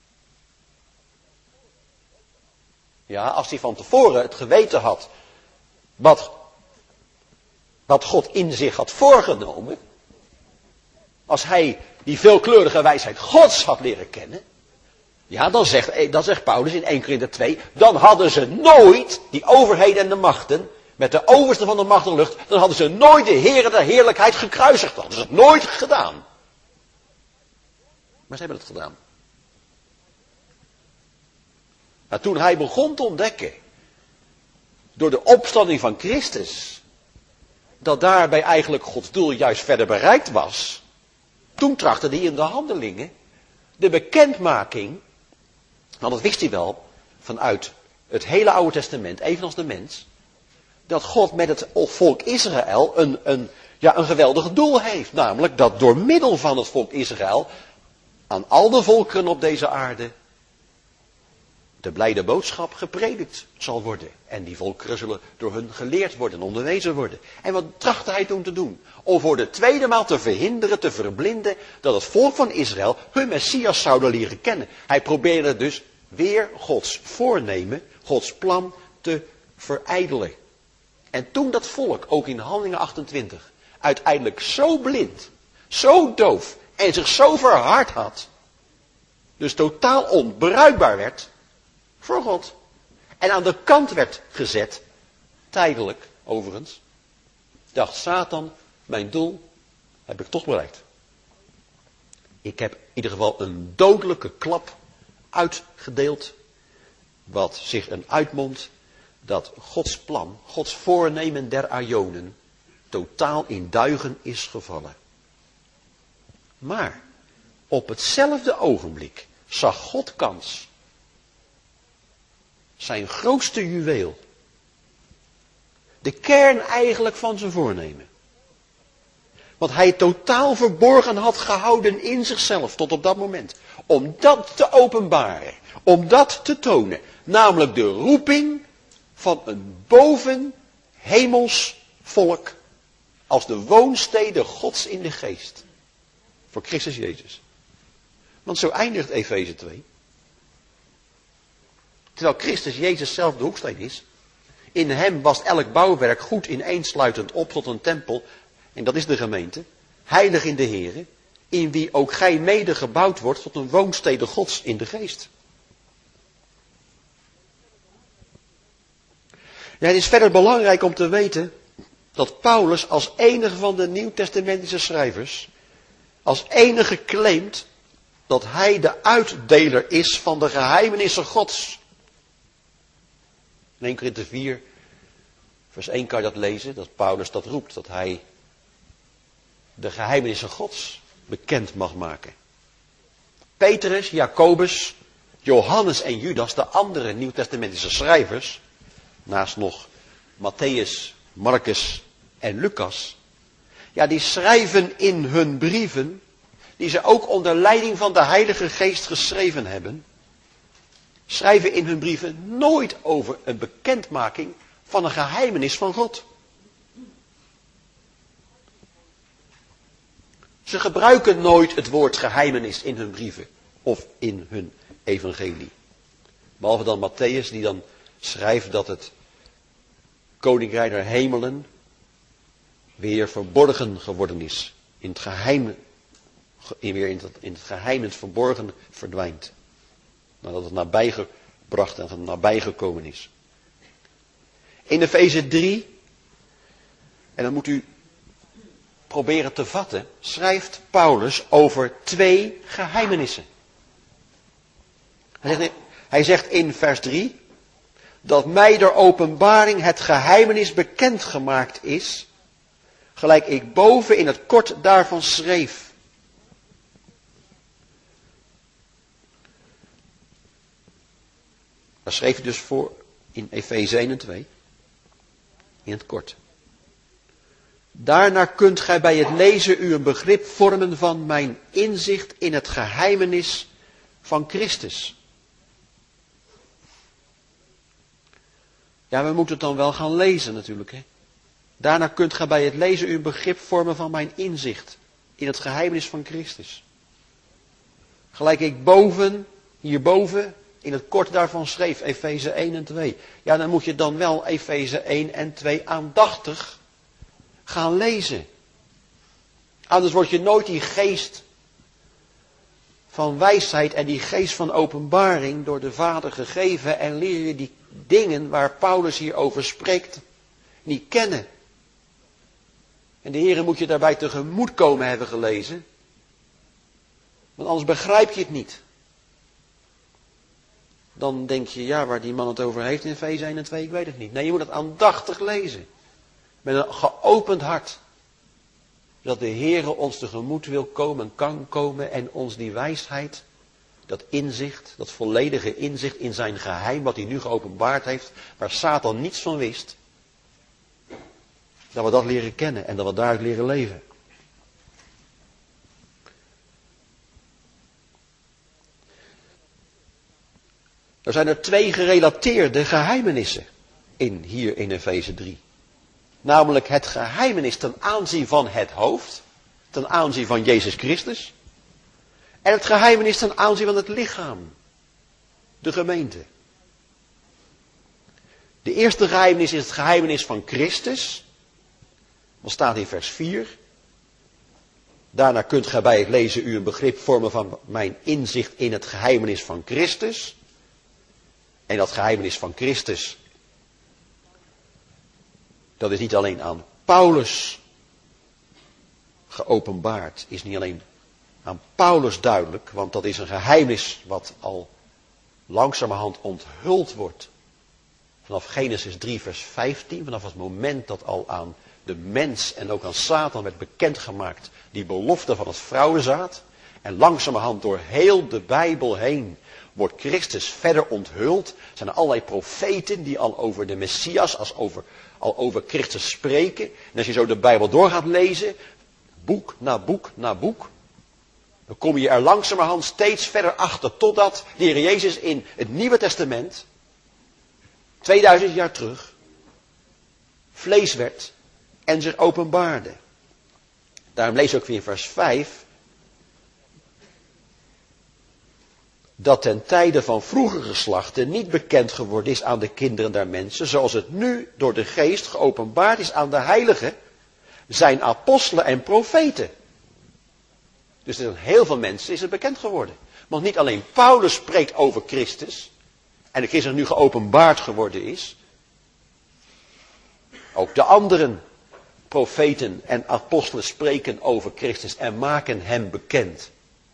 Ja, als hij van tevoren het geweten had wat, wat God in zich had voorgenomen, als hij die veelkleurige wijsheid Gods had leren kennen, ja, dan zegt, dan zegt Paulus in Eerste Korinther twee, dan hadden ze nooit die overheden en de machten, met de overste van de macht en lucht, dan hadden ze nooit de Heere der heerlijkheid gekruisigd. Dat hadden ze het nooit gedaan. Maar ze hebben het gedaan. Maar toen hij begon te ontdekken, door de opstanding van Christus, dat daarbij eigenlijk Gods doel juist verder bereikt was, toen trachtte hij in de handelingen de bekendmaking, want dat wist hij wel vanuit het hele Oude Testament, evenals de mens, dat God met het volk Israël een, een, ja, een geweldig doel heeft. Namelijk dat door middel van het volk Israël aan al de volkeren op deze aarde de blijde boodschap gepredikt zal worden. En die volkeren zullen door hun geleerd worden, onderwezen worden. En wat trachtte hij toen te doen? Om voor de tweede maal te verhinderen, te verblinden, dat het volk van Israël hun Messias zouden leren kennen. Hij probeerde dus weer Gods voornemen, Gods plan te verijdelen. En toen dat volk, ook in Handelingen achtentwintig, uiteindelijk zo blind, zo doof en zich zo verhard had, dus totaal onbruikbaar werd voor God, en aan de kant werd gezet, tijdelijk overigens, dacht Satan, mijn doel heb ik toch bereikt. Ik heb in ieder geval een dodelijke klap uitgedeeld, wat zich een uitmondt dat Gods plan, Gods voornemen der ajonen, totaal in duigen is gevallen. Maar op hetzelfde ogenblik zag God kans, zijn grootste juweel, de kern eigenlijk van zijn voornemen, wat hij totaal verborgen had gehouden in zichzelf tot op dat moment, om dat te openbaren, om dat te tonen, namelijk de roeping van een bovenhemels volk als de woonstede Gods in de geest. Voor Christus Jezus. Want zo eindigt Efeze twee. Terwijl Christus Jezus zelf de hoeksteen is. In hem was elk bouwwerk goed ineensluitend op tot een tempel. En dat is de gemeente. Heilig in de Here. In wie ook gij mede gebouwd wordt tot een woonstede Gods in de geest. Ja, het is verder belangrijk om te weten dat Paulus als enige van de Nieuwtestamentische schrijvers, als enige claimt dat hij de uitdeler is van de geheimenissen Gods. In Eerste Korinthe vier, vers één kan je dat lezen, dat Paulus dat roept, dat hij de geheimenissen Gods bekend mag maken. Petrus, Jacobus, Johannes en Judas, de andere Nieuwtestamentische schrijvers, naast nog Matthäus, Marcus en Lucas, ja, die schrijven in hun brieven, die ze ook onder leiding van de Heilige Geest geschreven hebben, schrijven in hun brieven nooit over een bekendmaking van een geheimenis van God. Ze gebruiken nooit het woord geheimenis in hun brieven of in hun evangelie. Behalve dan Matthäus, die dan schrijft dat het koninkrijk der hemelen weer verborgen geworden is. In het geheim, weer in het, in het geheim, het verborgen verdwijnt. Nadat het nabijgebracht en het nabijgekomen is. In Efeze drie, en dan moet u proberen te vatten, schrijft Paulus over twee geheimenissen. Hij zegt, hij zegt in vers drie, dat mij door openbaring het geheimenis bekendgemaakt is, gelijk ik boven in het kort daarvan schreef. Daar schreef hij dus voor in Efeze één en twee, in het kort. Daarna kunt gij bij het lezen u een begrip vormen van mijn inzicht in het geheimenis van Christus. Ja, we moeten het dan wel gaan lezen natuurlijk. Hè? Daarna kunt gij bij het lezen u een begrip vormen van mijn inzicht in het geheimenis van Christus. Gelijk ik boven, hierboven, in het kort daarvan schreef, Efeze één en twee. Ja, dan moet je dan wel Efeze één en twee aandachtig gaan lezen. Anders word je nooit die geest van wijsheid en die geest van openbaring door de Vader gegeven en leer je die dingen waar Paulus hier over spreekt niet kennen. En de Heere moet je daarbij tegemoet komen, hebben gelezen. Want anders begrijp je het niet. Dan denk je, ja, waar die man het over heeft in Efeze één en twee, ik weet het niet. Nee, je moet het aandachtig lezen. Met een geopend hart. Dat de Heere ons tegemoet wil komen, kan komen en ons die wijsheid, dat inzicht, dat volledige inzicht in zijn geheim, wat hij nu geopenbaard heeft, waar Satan niets van wist, dat we dat leren kennen en dat we daaruit leren leven. Er zijn er twee gerelateerde geheimenissen in, hier in Efeze drie. Namelijk het geheimenis ten aanzien van het hoofd, ten aanzien van Jezus Christus. En het geheimenis ten aanzien van het lichaam, de gemeente. De eerste geheimenis is het geheimenis van Christus. Dat staat in vers vier. Daarna kunt gij bij het lezen u een begrip vormen van mijn inzicht in het geheimenis van Christus. En dat geheimenis van Christus, dat is niet alleen aan Paulus geopenbaard, is niet alleen aan Paulus duidelijk, want dat is een geheimenis wat al langzamerhand onthuld wordt. Vanaf Genesis drie vers vijftien, vanaf het moment dat al aan de mens en ook aan Satan werd bekendgemaakt, die belofte van het vrouwenzaad. En langzamerhand door heel de Bijbel heen wordt Christus verder onthuld. Er zijn allerlei profeten die al over de Messias, als over, al over Christus spreken. En als je zo de Bijbel door gaat lezen, boek na boek na boek, dan kom je er langzamerhand steeds verder achter, totdat de Heer Jezus in het Nieuwe Testament, tweeduizend jaar terug, vlees werd en zich openbaarde. Daarom lees je ook weer in vers vijf, dat ten tijde van vroegere geslachten niet bekend geworden is aan de kinderen der mensen, zoals het nu door de geest geopenbaard is aan de heiligen, zijn apostelen en profeten. Dus er zijn heel veel mensen is het bekend geworden. Want niet alleen Paulus spreekt over Christus, en de Christus nu geopenbaard geworden is, ook de anderen profeten en apostelen spreken over Christus en maken hem bekend.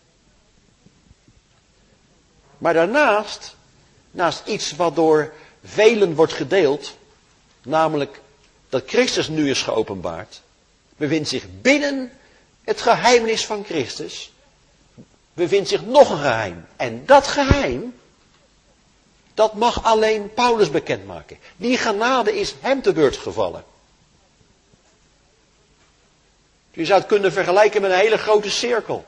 Maar daarnaast, naast iets wat door velen wordt gedeeld, namelijk dat Christus nu is geopenbaard, bevindt zich binnen het geheimnis van Christus, bevindt zich nog een geheim. En dat geheim, dat mag alleen Paulus bekendmaken. Die genade is hem te beurt gevallen. Je zou het kunnen vergelijken met een hele grote cirkel.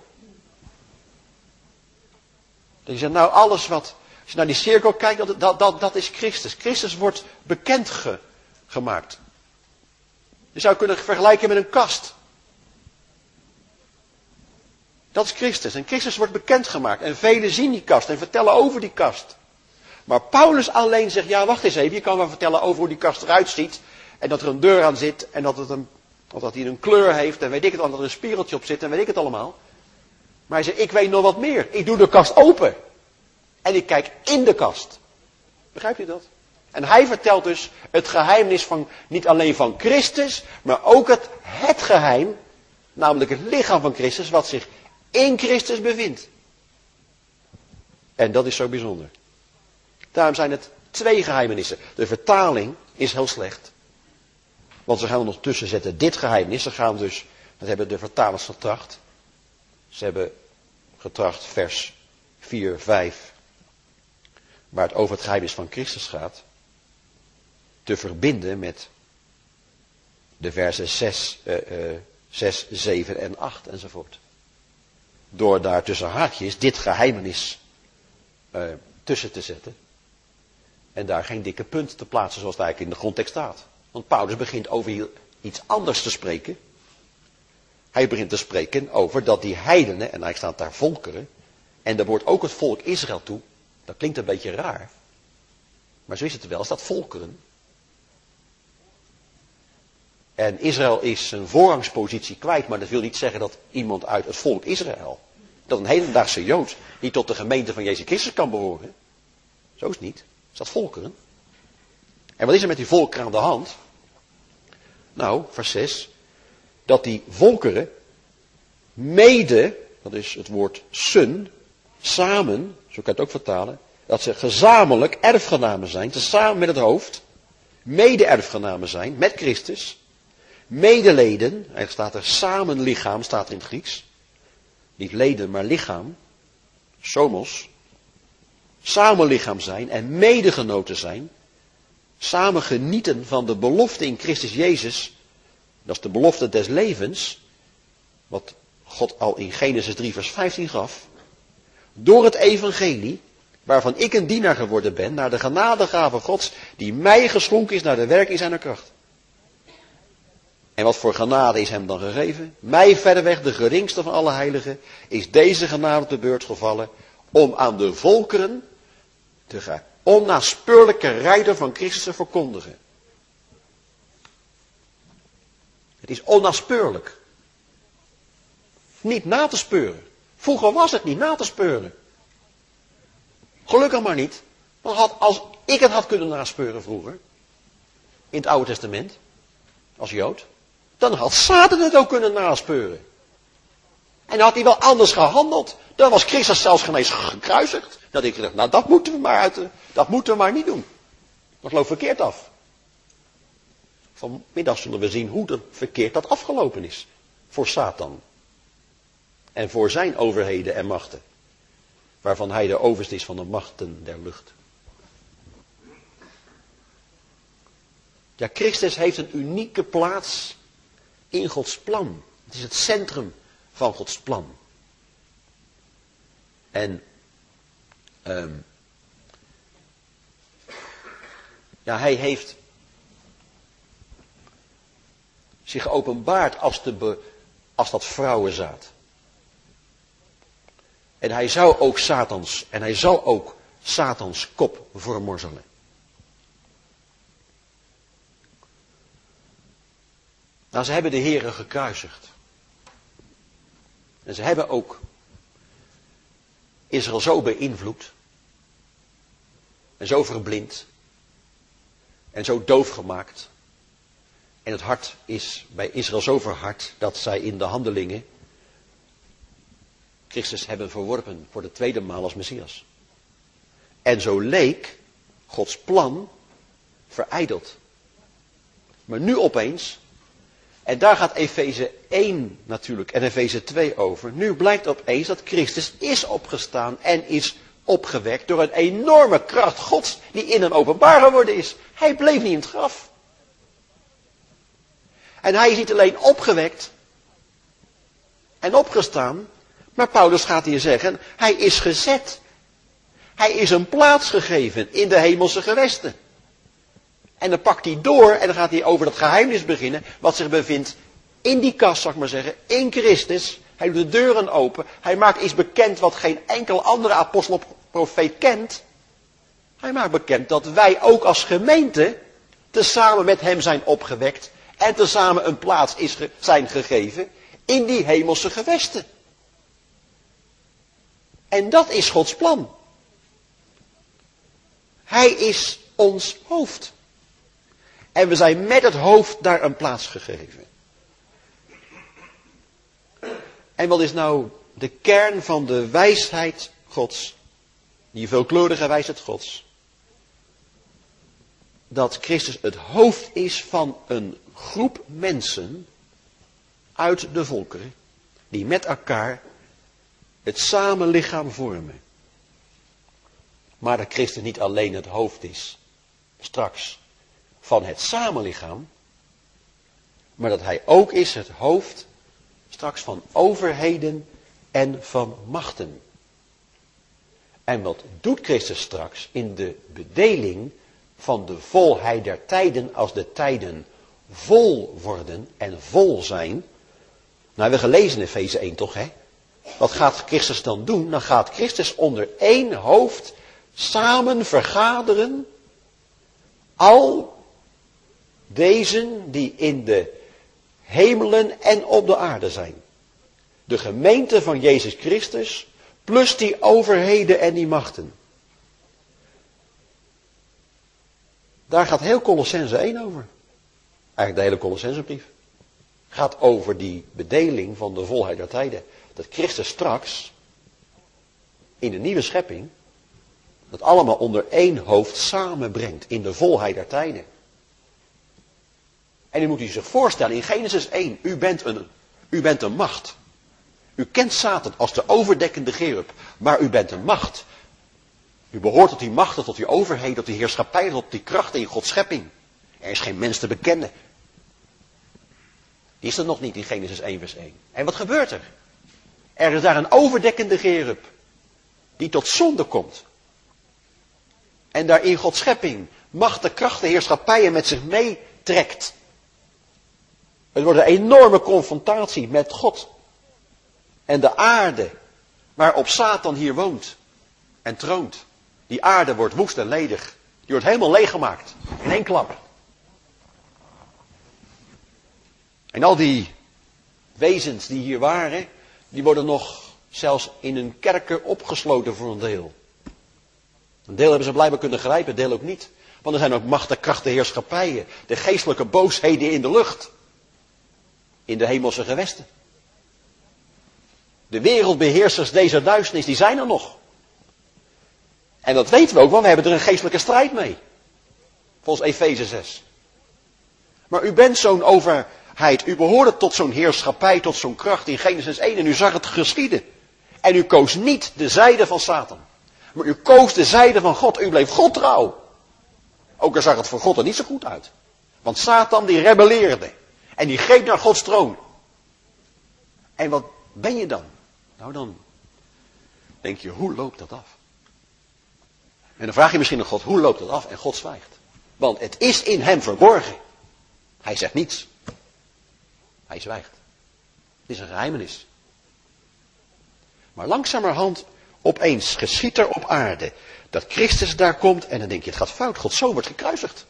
Dat je zegt, nou alles wat, als je naar die cirkel kijkt, dat, dat, dat, dat is Christus. Christus wordt bekend ge, gemaakt. Je zou het kunnen vergelijken met een kast. Dat is Christus. En Christus wordt bekendgemaakt. En velen zien die kast en vertellen over die kast. Maar Paulus alleen zegt, ja wacht eens even, je kan wel vertellen over hoe die kast eruit ziet. En dat er een deur aan zit en dat, het een, of dat hij een kleur heeft en weet ik het, dat er een spiegeltje op zit en weet ik het allemaal. Maar hij zegt, ik weet nog wat meer. Ik doe de kast open. En ik kijk in de kast. Begrijp je dat? En hij vertelt dus het geheimnis van, niet alleen van Christus, maar ook het, het geheim, namelijk het lichaam van Christus, wat zich in Christus bevindt. En dat is zo bijzonder. Daarom zijn het twee geheimenissen. De vertaling is heel slecht. Want ze gaan er nog tussen zetten, dit geheimnis. Ze gaan dus, dat hebben de vertalers getracht. Ze hebben getracht vers vier, vijf, waar het over het geheimnis van Christus gaat, te verbinden met de versen zes, uh, uh, zes, zeven en acht enzovoort. Door daar tussen haakjes dit geheimenis uh, tussen te zetten. En daar geen dikke punt te plaatsen zoals het eigenlijk in de grondtekst staat. Want Paulus begint over iets anders te spreken. Hij begint te spreken over dat die heidenen, en hij staat daar volkeren, en daar wordt ook het volk Israël toe. Dat klinkt een beetje raar. Maar zo is het wel, is dat volkeren. En Israël is zijn voorrangspositie kwijt, maar dat wil niet zeggen dat iemand uit het volk Israël, dat een hedendaagse Jood, niet tot de gemeente van Jezus Christus kan behoren. Zo is het niet. Is dat volkeren? En wat is er met die volkeren aan de hand? Nou, vers zes. Dat die volkeren mede, dat is het woord sun, samen, zo kan je het ook vertalen, dat ze gezamenlijk erfgenamen zijn, tezamen met het hoofd, mede-erfgenamen zijn met Christus, medeleden, er staat er samen lichaam, staat er in het Grieks, niet leden, maar lichaam, somos, samen lichaam zijn en medegenoten zijn, samen genieten van de belofte in Christus Jezus, dat is de belofte des levens, wat God al in Genesis drie vers vijftien gaf, door het evangelie, waarvan ik een dienaar geworden ben, naar de genadegave Gods, die mij geschonken is naar de werking zijner kracht. En wat voor genade is hem dan gegeven? Mij verreweg, de geringste van alle heiligen, is deze genade te beurt gevallen, om aan de volkeren de onnaspeurlijke rijder van Christus te verkondigen. Het is onnaspeurlijk. Niet na te speuren. Vroeger was het niet na te speuren. Gelukkig maar niet. Want had, als ik het had kunnen naspeuren vroeger, in het Oude Testament, als Jood, dan had Satan het ook kunnen naspeuren. En dan had hij wel anders gehandeld. Dan was Christus zelfs geen eens gekruisigd. Dat ik dacht, nou dat moeten we maar uit, dat moeten we maar niet doen. Dat loopt verkeerd af. Vanmiddag zullen we zien hoe dat verkeerd dat afgelopen is. Voor Satan. En voor zijn overheden en machten. Waarvan hij de overste is van de machten der lucht. Ja, Christus heeft een unieke plaats in Gods plan. Het is het centrum van Gods plan. En um, ja, hij heeft zich geopenbaard als, de be, als dat vrouwenzaad. En hij zou ook Satans, en hij zal ook Satans kop vermorzelen. Nou, ze hebben de Here gekruisigd. En ze hebben ook Israël zo beïnvloed. En zo verblind. En zo doof gemaakt. En het hart is bij Israël zo verhard dat zij in de handelingen Christus hebben verworpen voor de tweede maal als Messias. En zo leek Gods plan verijdeld. Maar nu opeens, en daar gaat Efeze één natuurlijk en Efeze twee over. Nu blijkt opeens dat Christus is opgestaan en is opgewekt door een enorme kracht Gods die in hem openbaar geworden is. Hij bleef niet in het graf. En hij is niet alleen opgewekt en opgestaan, maar Paulus gaat hier zeggen, hij is gezet. Hij is een plaats gegeven in de hemelse gewesten. En dan pakt hij door en dan gaat hij over dat geheimnis beginnen, wat zich bevindt in die kast, zal ik maar zeggen, in Christus. Hij doet de deuren open, hij maakt iets bekend wat geen enkel andere apostel of profeet kent. Hij maakt bekend dat wij ook als gemeente tezamen met hem zijn opgewekt en tezamen een plaats is ge- zijn gegeven in die hemelse gewesten. En dat is Gods plan. Hij is ons hoofd. En we zijn met het hoofd daar een plaats gegeven. En wat is nou de kern van de wijsheid Gods? Die veelkleurige wijsheid Gods. Dat Christus het hoofd is van een groep mensen uit de volkeren. Die met elkaar het samenlichaam vormen. Maar dat Christus niet alleen het hoofd is. Straks. Van het samenlichaam. Maar dat hij ook is het hoofd. Straks van overheden en van machten. En wat doet Christus straks in de bedeling van de volheid der tijden, als de tijden vol worden en vol zijn. Nou, we hebben gelezen in Efeze één toch, hè? Wat gaat Christus dan doen? Dan gaat Christus onder één hoofd samen vergaderen al deze die in de hemelen en op de aarde zijn. De gemeente van Jezus Christus, plus die overheden en die machten. Daar gaat heel Colossense één over. Eigenlijk de hele Colossensebrief. Gaat over die bedeling van de volheid der tijden. Dat Christus straks, in de nieuwe schepping, dat allemaal onder één hoofd samenbrengt in de volheid der tijden. En u moet u zich voorstellen, in Genesis één, u bent een, u bent een macht. U kent Satan als de overdekkende cherub, maar u bent een macht. U behoort tot die machten, tot die overheden, tot die heerschappij, tot die krachten in Gods schepping. Er is geen mens te bekennen. Die is er nog niet in Genesis één vers één. En wat gebeurt er? Er is daar een overdekkende cherub, die tot zonde komt. En daar in Gods schepping machten, krachten, heerschappijen met zich meetrekt. Het wordt een enorme confrontatie met God. En de aarde, waarop Satan hier woont en troont. Die aarde wordt woest en ledig. Die wordt helemaal leeggemaakt. In één klap. En al die wezens die hier waren, die worden nog zelfs in een kerker opgesloten voor een deel. Een deel hebben ze blijkbaar kunnen grijpen, een deel ook niet. Want er zijn ook machten, krachten, heerschappijen. De geestelijke boosheden in de lucht. In de hemelse gewesten. De wereldbeheersers deze duisternis, die zijn er nog. En dat weten we ook, want we hebben er een geestelijke strijd mee. Volgens Efeze zes. Maar u bent zo'n overheid, u behoorde tot zo'n heerschappij, tot zo'n kracht in Genesis één en u zag het geschieden. En u koos niet de zijde van Satan. Maar u koos de zijde van God, u bleef God trouw. Ook al zag het voor God er niet zo goed uit. Want Satan die rebelleerde. En die greep naar Gods troon. En wat ben je dan? Nou dan denk je, hoe loopt dat af? En dan vraag je misschien aan God, hoe loopt dat af? En God zwijgt. Want het is in hem verborgen. Hij zegt niets. Hij zwijgt. Het is een geheimenis. Maar langzamerhand opeens geschiet er op aarde dat Christus daar komt en dan denk je, het gaat fout. Gods zoon wordt gekruisigd.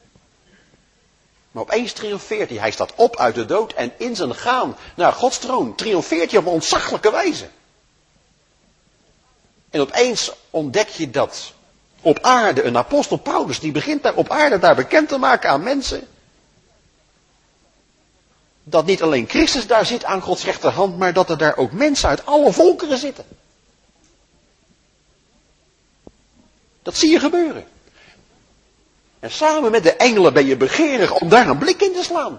Maar opeens triomfeert hij. Hij staat op uit de dood en in zijn gaan naar Gods troon triomfeert hij op een ontzaglijke wijze. En opeens ontdek je dat op aarde een apostel Paulus, die begint daar op aarde daar bekend te maken aan mensen. dat niet alleen Christus daar zit aan Gods rechterhand, maar dat er daar ook mensen uit alle volkeren zitten. Dat zie je gebeuren. En samen met de engelen ben je begeerig om daar een blik in te slaan.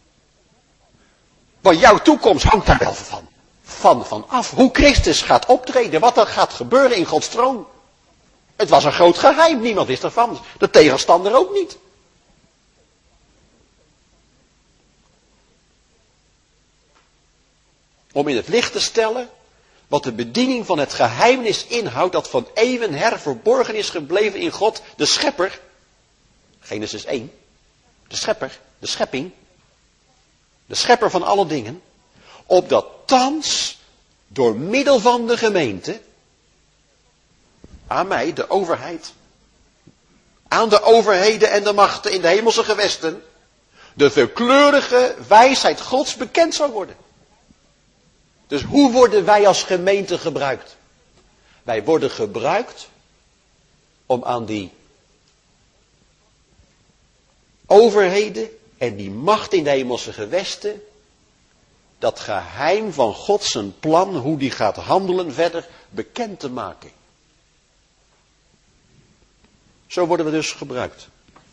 Want jouw toekomst hangt daar wel van. Van, van af. Hoe Christus gaat optreden. Wat er gaat gebeuren in Gods troon. Het was een groot geheim. Niemand wist ervan. De tegenstander ook niet. Om in het licht te stellen wat de bediening van het geheimnis inhoudt dat van eeuwen her verborgen is gebleven in God, de schepper. Genesis één. De schepper, de schepping. De schepper van alle dingen. Opdat thans door middel van de gemeente, aan mij, de overheid, aan de overheden en de machten in de hemelse gewesten, de veelkleurige wijsheid Gods bekend zou worden. Dus hoe worden wij als gemeente gebruikt? Wij worden gebruikt om aan die overheden en die macht in de hemelse gewesten, dat geheim van God zijn plan, hoe die gaat handelen verder, bekend te maken. Zo worden we dus gebruikt.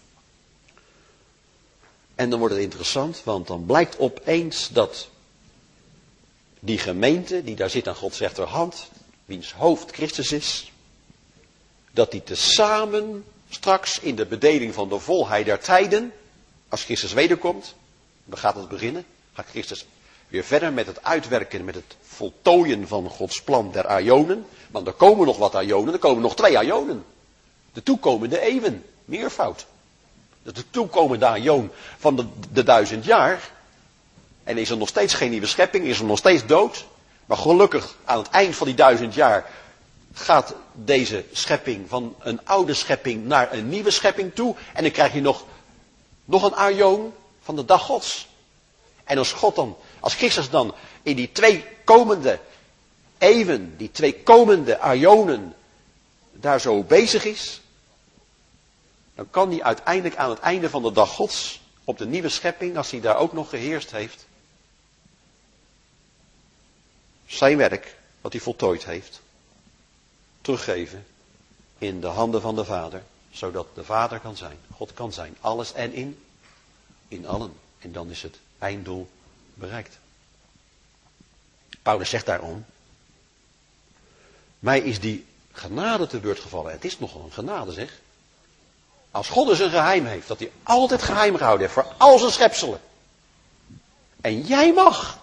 En dan wordt het interessant, want dan blijkt opeens dat die gemeente, die daar zit aan Gods rechterhand, wiens hoofd Christus is, dat die tezamen straks in de bedeling van de volheid der tijden, als Christus wederkomt, dan gaat het beginnen, gaat Christus weer verder met het uitwerken, met het voltooien van Gods plan der aionen. Want er komen nog wat aionen, er komen nog twee aionen. De toekomende eeuwen, meervoud. De toekomende aion van de, de duizend jaar. En is er nog steeds geen nieuwe schepping, is er nog steeds dood. Maar gelukkig, aan het eind van die duizend jaar gaat deze schepping van een oude schepping naar een nieuwe schepping toe. En dan krijg je nog, nog een aion van de dag Gods. En als God dan, als Christus dan in die twee komende eeuwen, die twee komende aionen, daar zo bezig is, dan kan hij uiteindelijk aan het einde van de dag Gods, op de nieuwe schepping, als hij daar ook nog geheerst heeft, zijn werk, wat hij voltooid heeft, teruggeven in de handen van de Vader, zodat de Vader kan zijn, God kan zijn, alles en in, in allen. En dan is het einddoel bereikt. Paulus zegt daarom, mij is die genade te beurt gevallen. Het is nogal een genade, zeg. Als God dus een geheim heeft, dat hij altijd geheim gehouden heeft voor al zijn schepselen. En jij mag,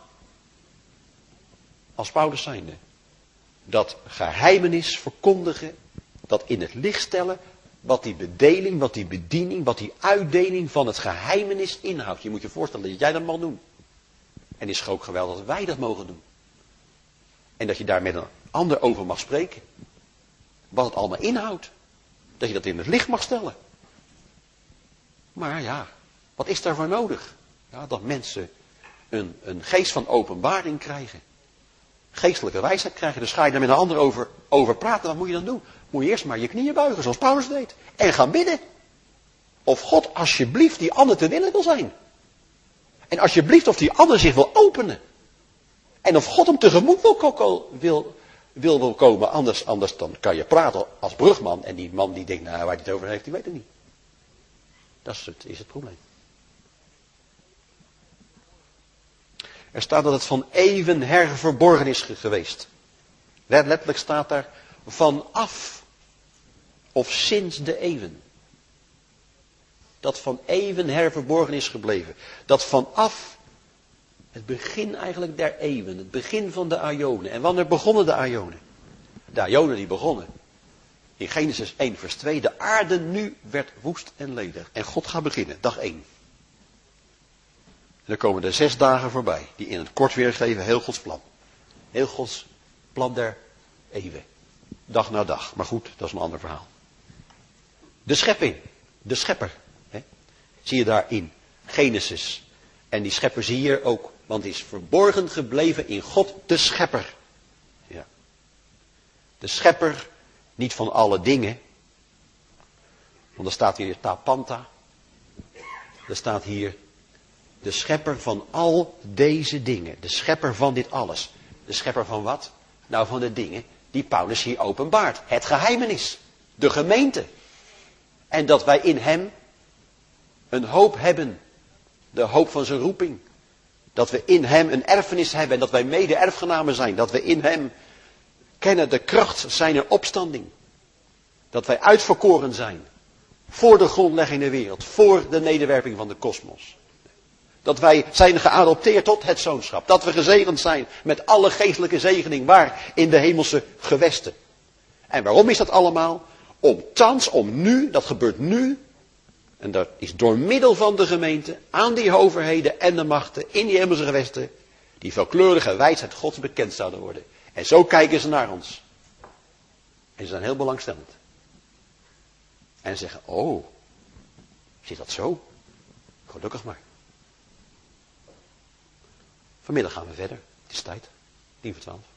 als Paulus zijnde, dat geheimenis verkondigen, dat in het licht stellen, wat die bedeling, wat die bediening, wat die uitdeling van het geheimenis inhoudt. Je moet je voorstellen dat jij dat mag doen. En het is ook geweldig dat wij dat mogen doen. En dat je daar met een ander over mag spreken. Wat het allemaal inhoudt. Dat je dat in het licht mag stellen. Maar ja, wat is daarvoor nodig? Ja, dat mensen een, een geest van openbaring krijgen. Geestelijke wijsheid krijgen. Dus ga je daar met een ander over, over praten. Wat moet je dan doen? Moet je eerst maar je knieën buigen, zoals Paulus deed. En gaan bidden. Of God alsjeblieft die ander te willen wil zijn. En alsjeblieft of die ander zich wil openen. En of God hem tegemoet wil, wil, wil, wil komen. Anders, anders dan kan je praten als brugman. En die man die denkt, nou waar hij het over heeft, die weet het niet. Dat is het, is het probleem. Er staat dat het van eeuwen her verborgen is geweest. Letterlijk staat daar vanaf of sinds de eeuwen. Dat van eeuwen her verborgen is gebleven. Dat vanaf het begin eigenlijk der eeuwen. Het begin van de aionen. En wanneer begonnen de aionen? De aionen die begonnen. In Genesis één vers twee. De aarde nu werd woest en ledig. En God gaat beginnen. Dag één. En dan komen er zes dagen voorbij. Die in het kort weergeven heel Gods plan. Heel Gods plan der eeuwen. Dag na dag. Maar goed, dat is een ander verhaal. De schepping. De schepper. Hè? Zie je daar in Genesis. En die schepper zie je hier ook. Want die is verborgen gebleven in God de schepper. Ja. De schepper. Niet van alle dingen. Want er staat hier tapanta. Er staat hier De schepper van al deze dingen. De schepper van dit alles. De schepper van wat? Nou, van de dingen die Paulus hier openbaart. Het geheimenis. De gemeente. En dat wij in hem een hoop hebben. De hoop van zijn roeping. Dat we in hem een erfenis hebben. En dat wij mede erfgenamen zijn. Dat we in hem kennen de kracht zijner opstanding. Dat wij uitverkoren zijn. Voor de grondlegging der wereld. Voor de nederwerping van de kosmos. Dat wij zijn geadopteerd tot het zoonschap. Dat we gezegend zijn met alle geestelijke zegening waar in de hemelse gewesten. En waarom is dat allemaal? Om thans, om nu, dat gebeurt nu. En dat is door middel van de gemeente aan die overheden en de machten in die hemelse gewesten. Die veelkleurige wijsheid Gods bekend zouden worden. En zo kijken ze naar ons. En ze zijn heel belangstellend. En zeggen, oh, zit dat zo? Gelukkig maar. Vanmiddag gaan we verder. Het is tijd. tien voor twaalf.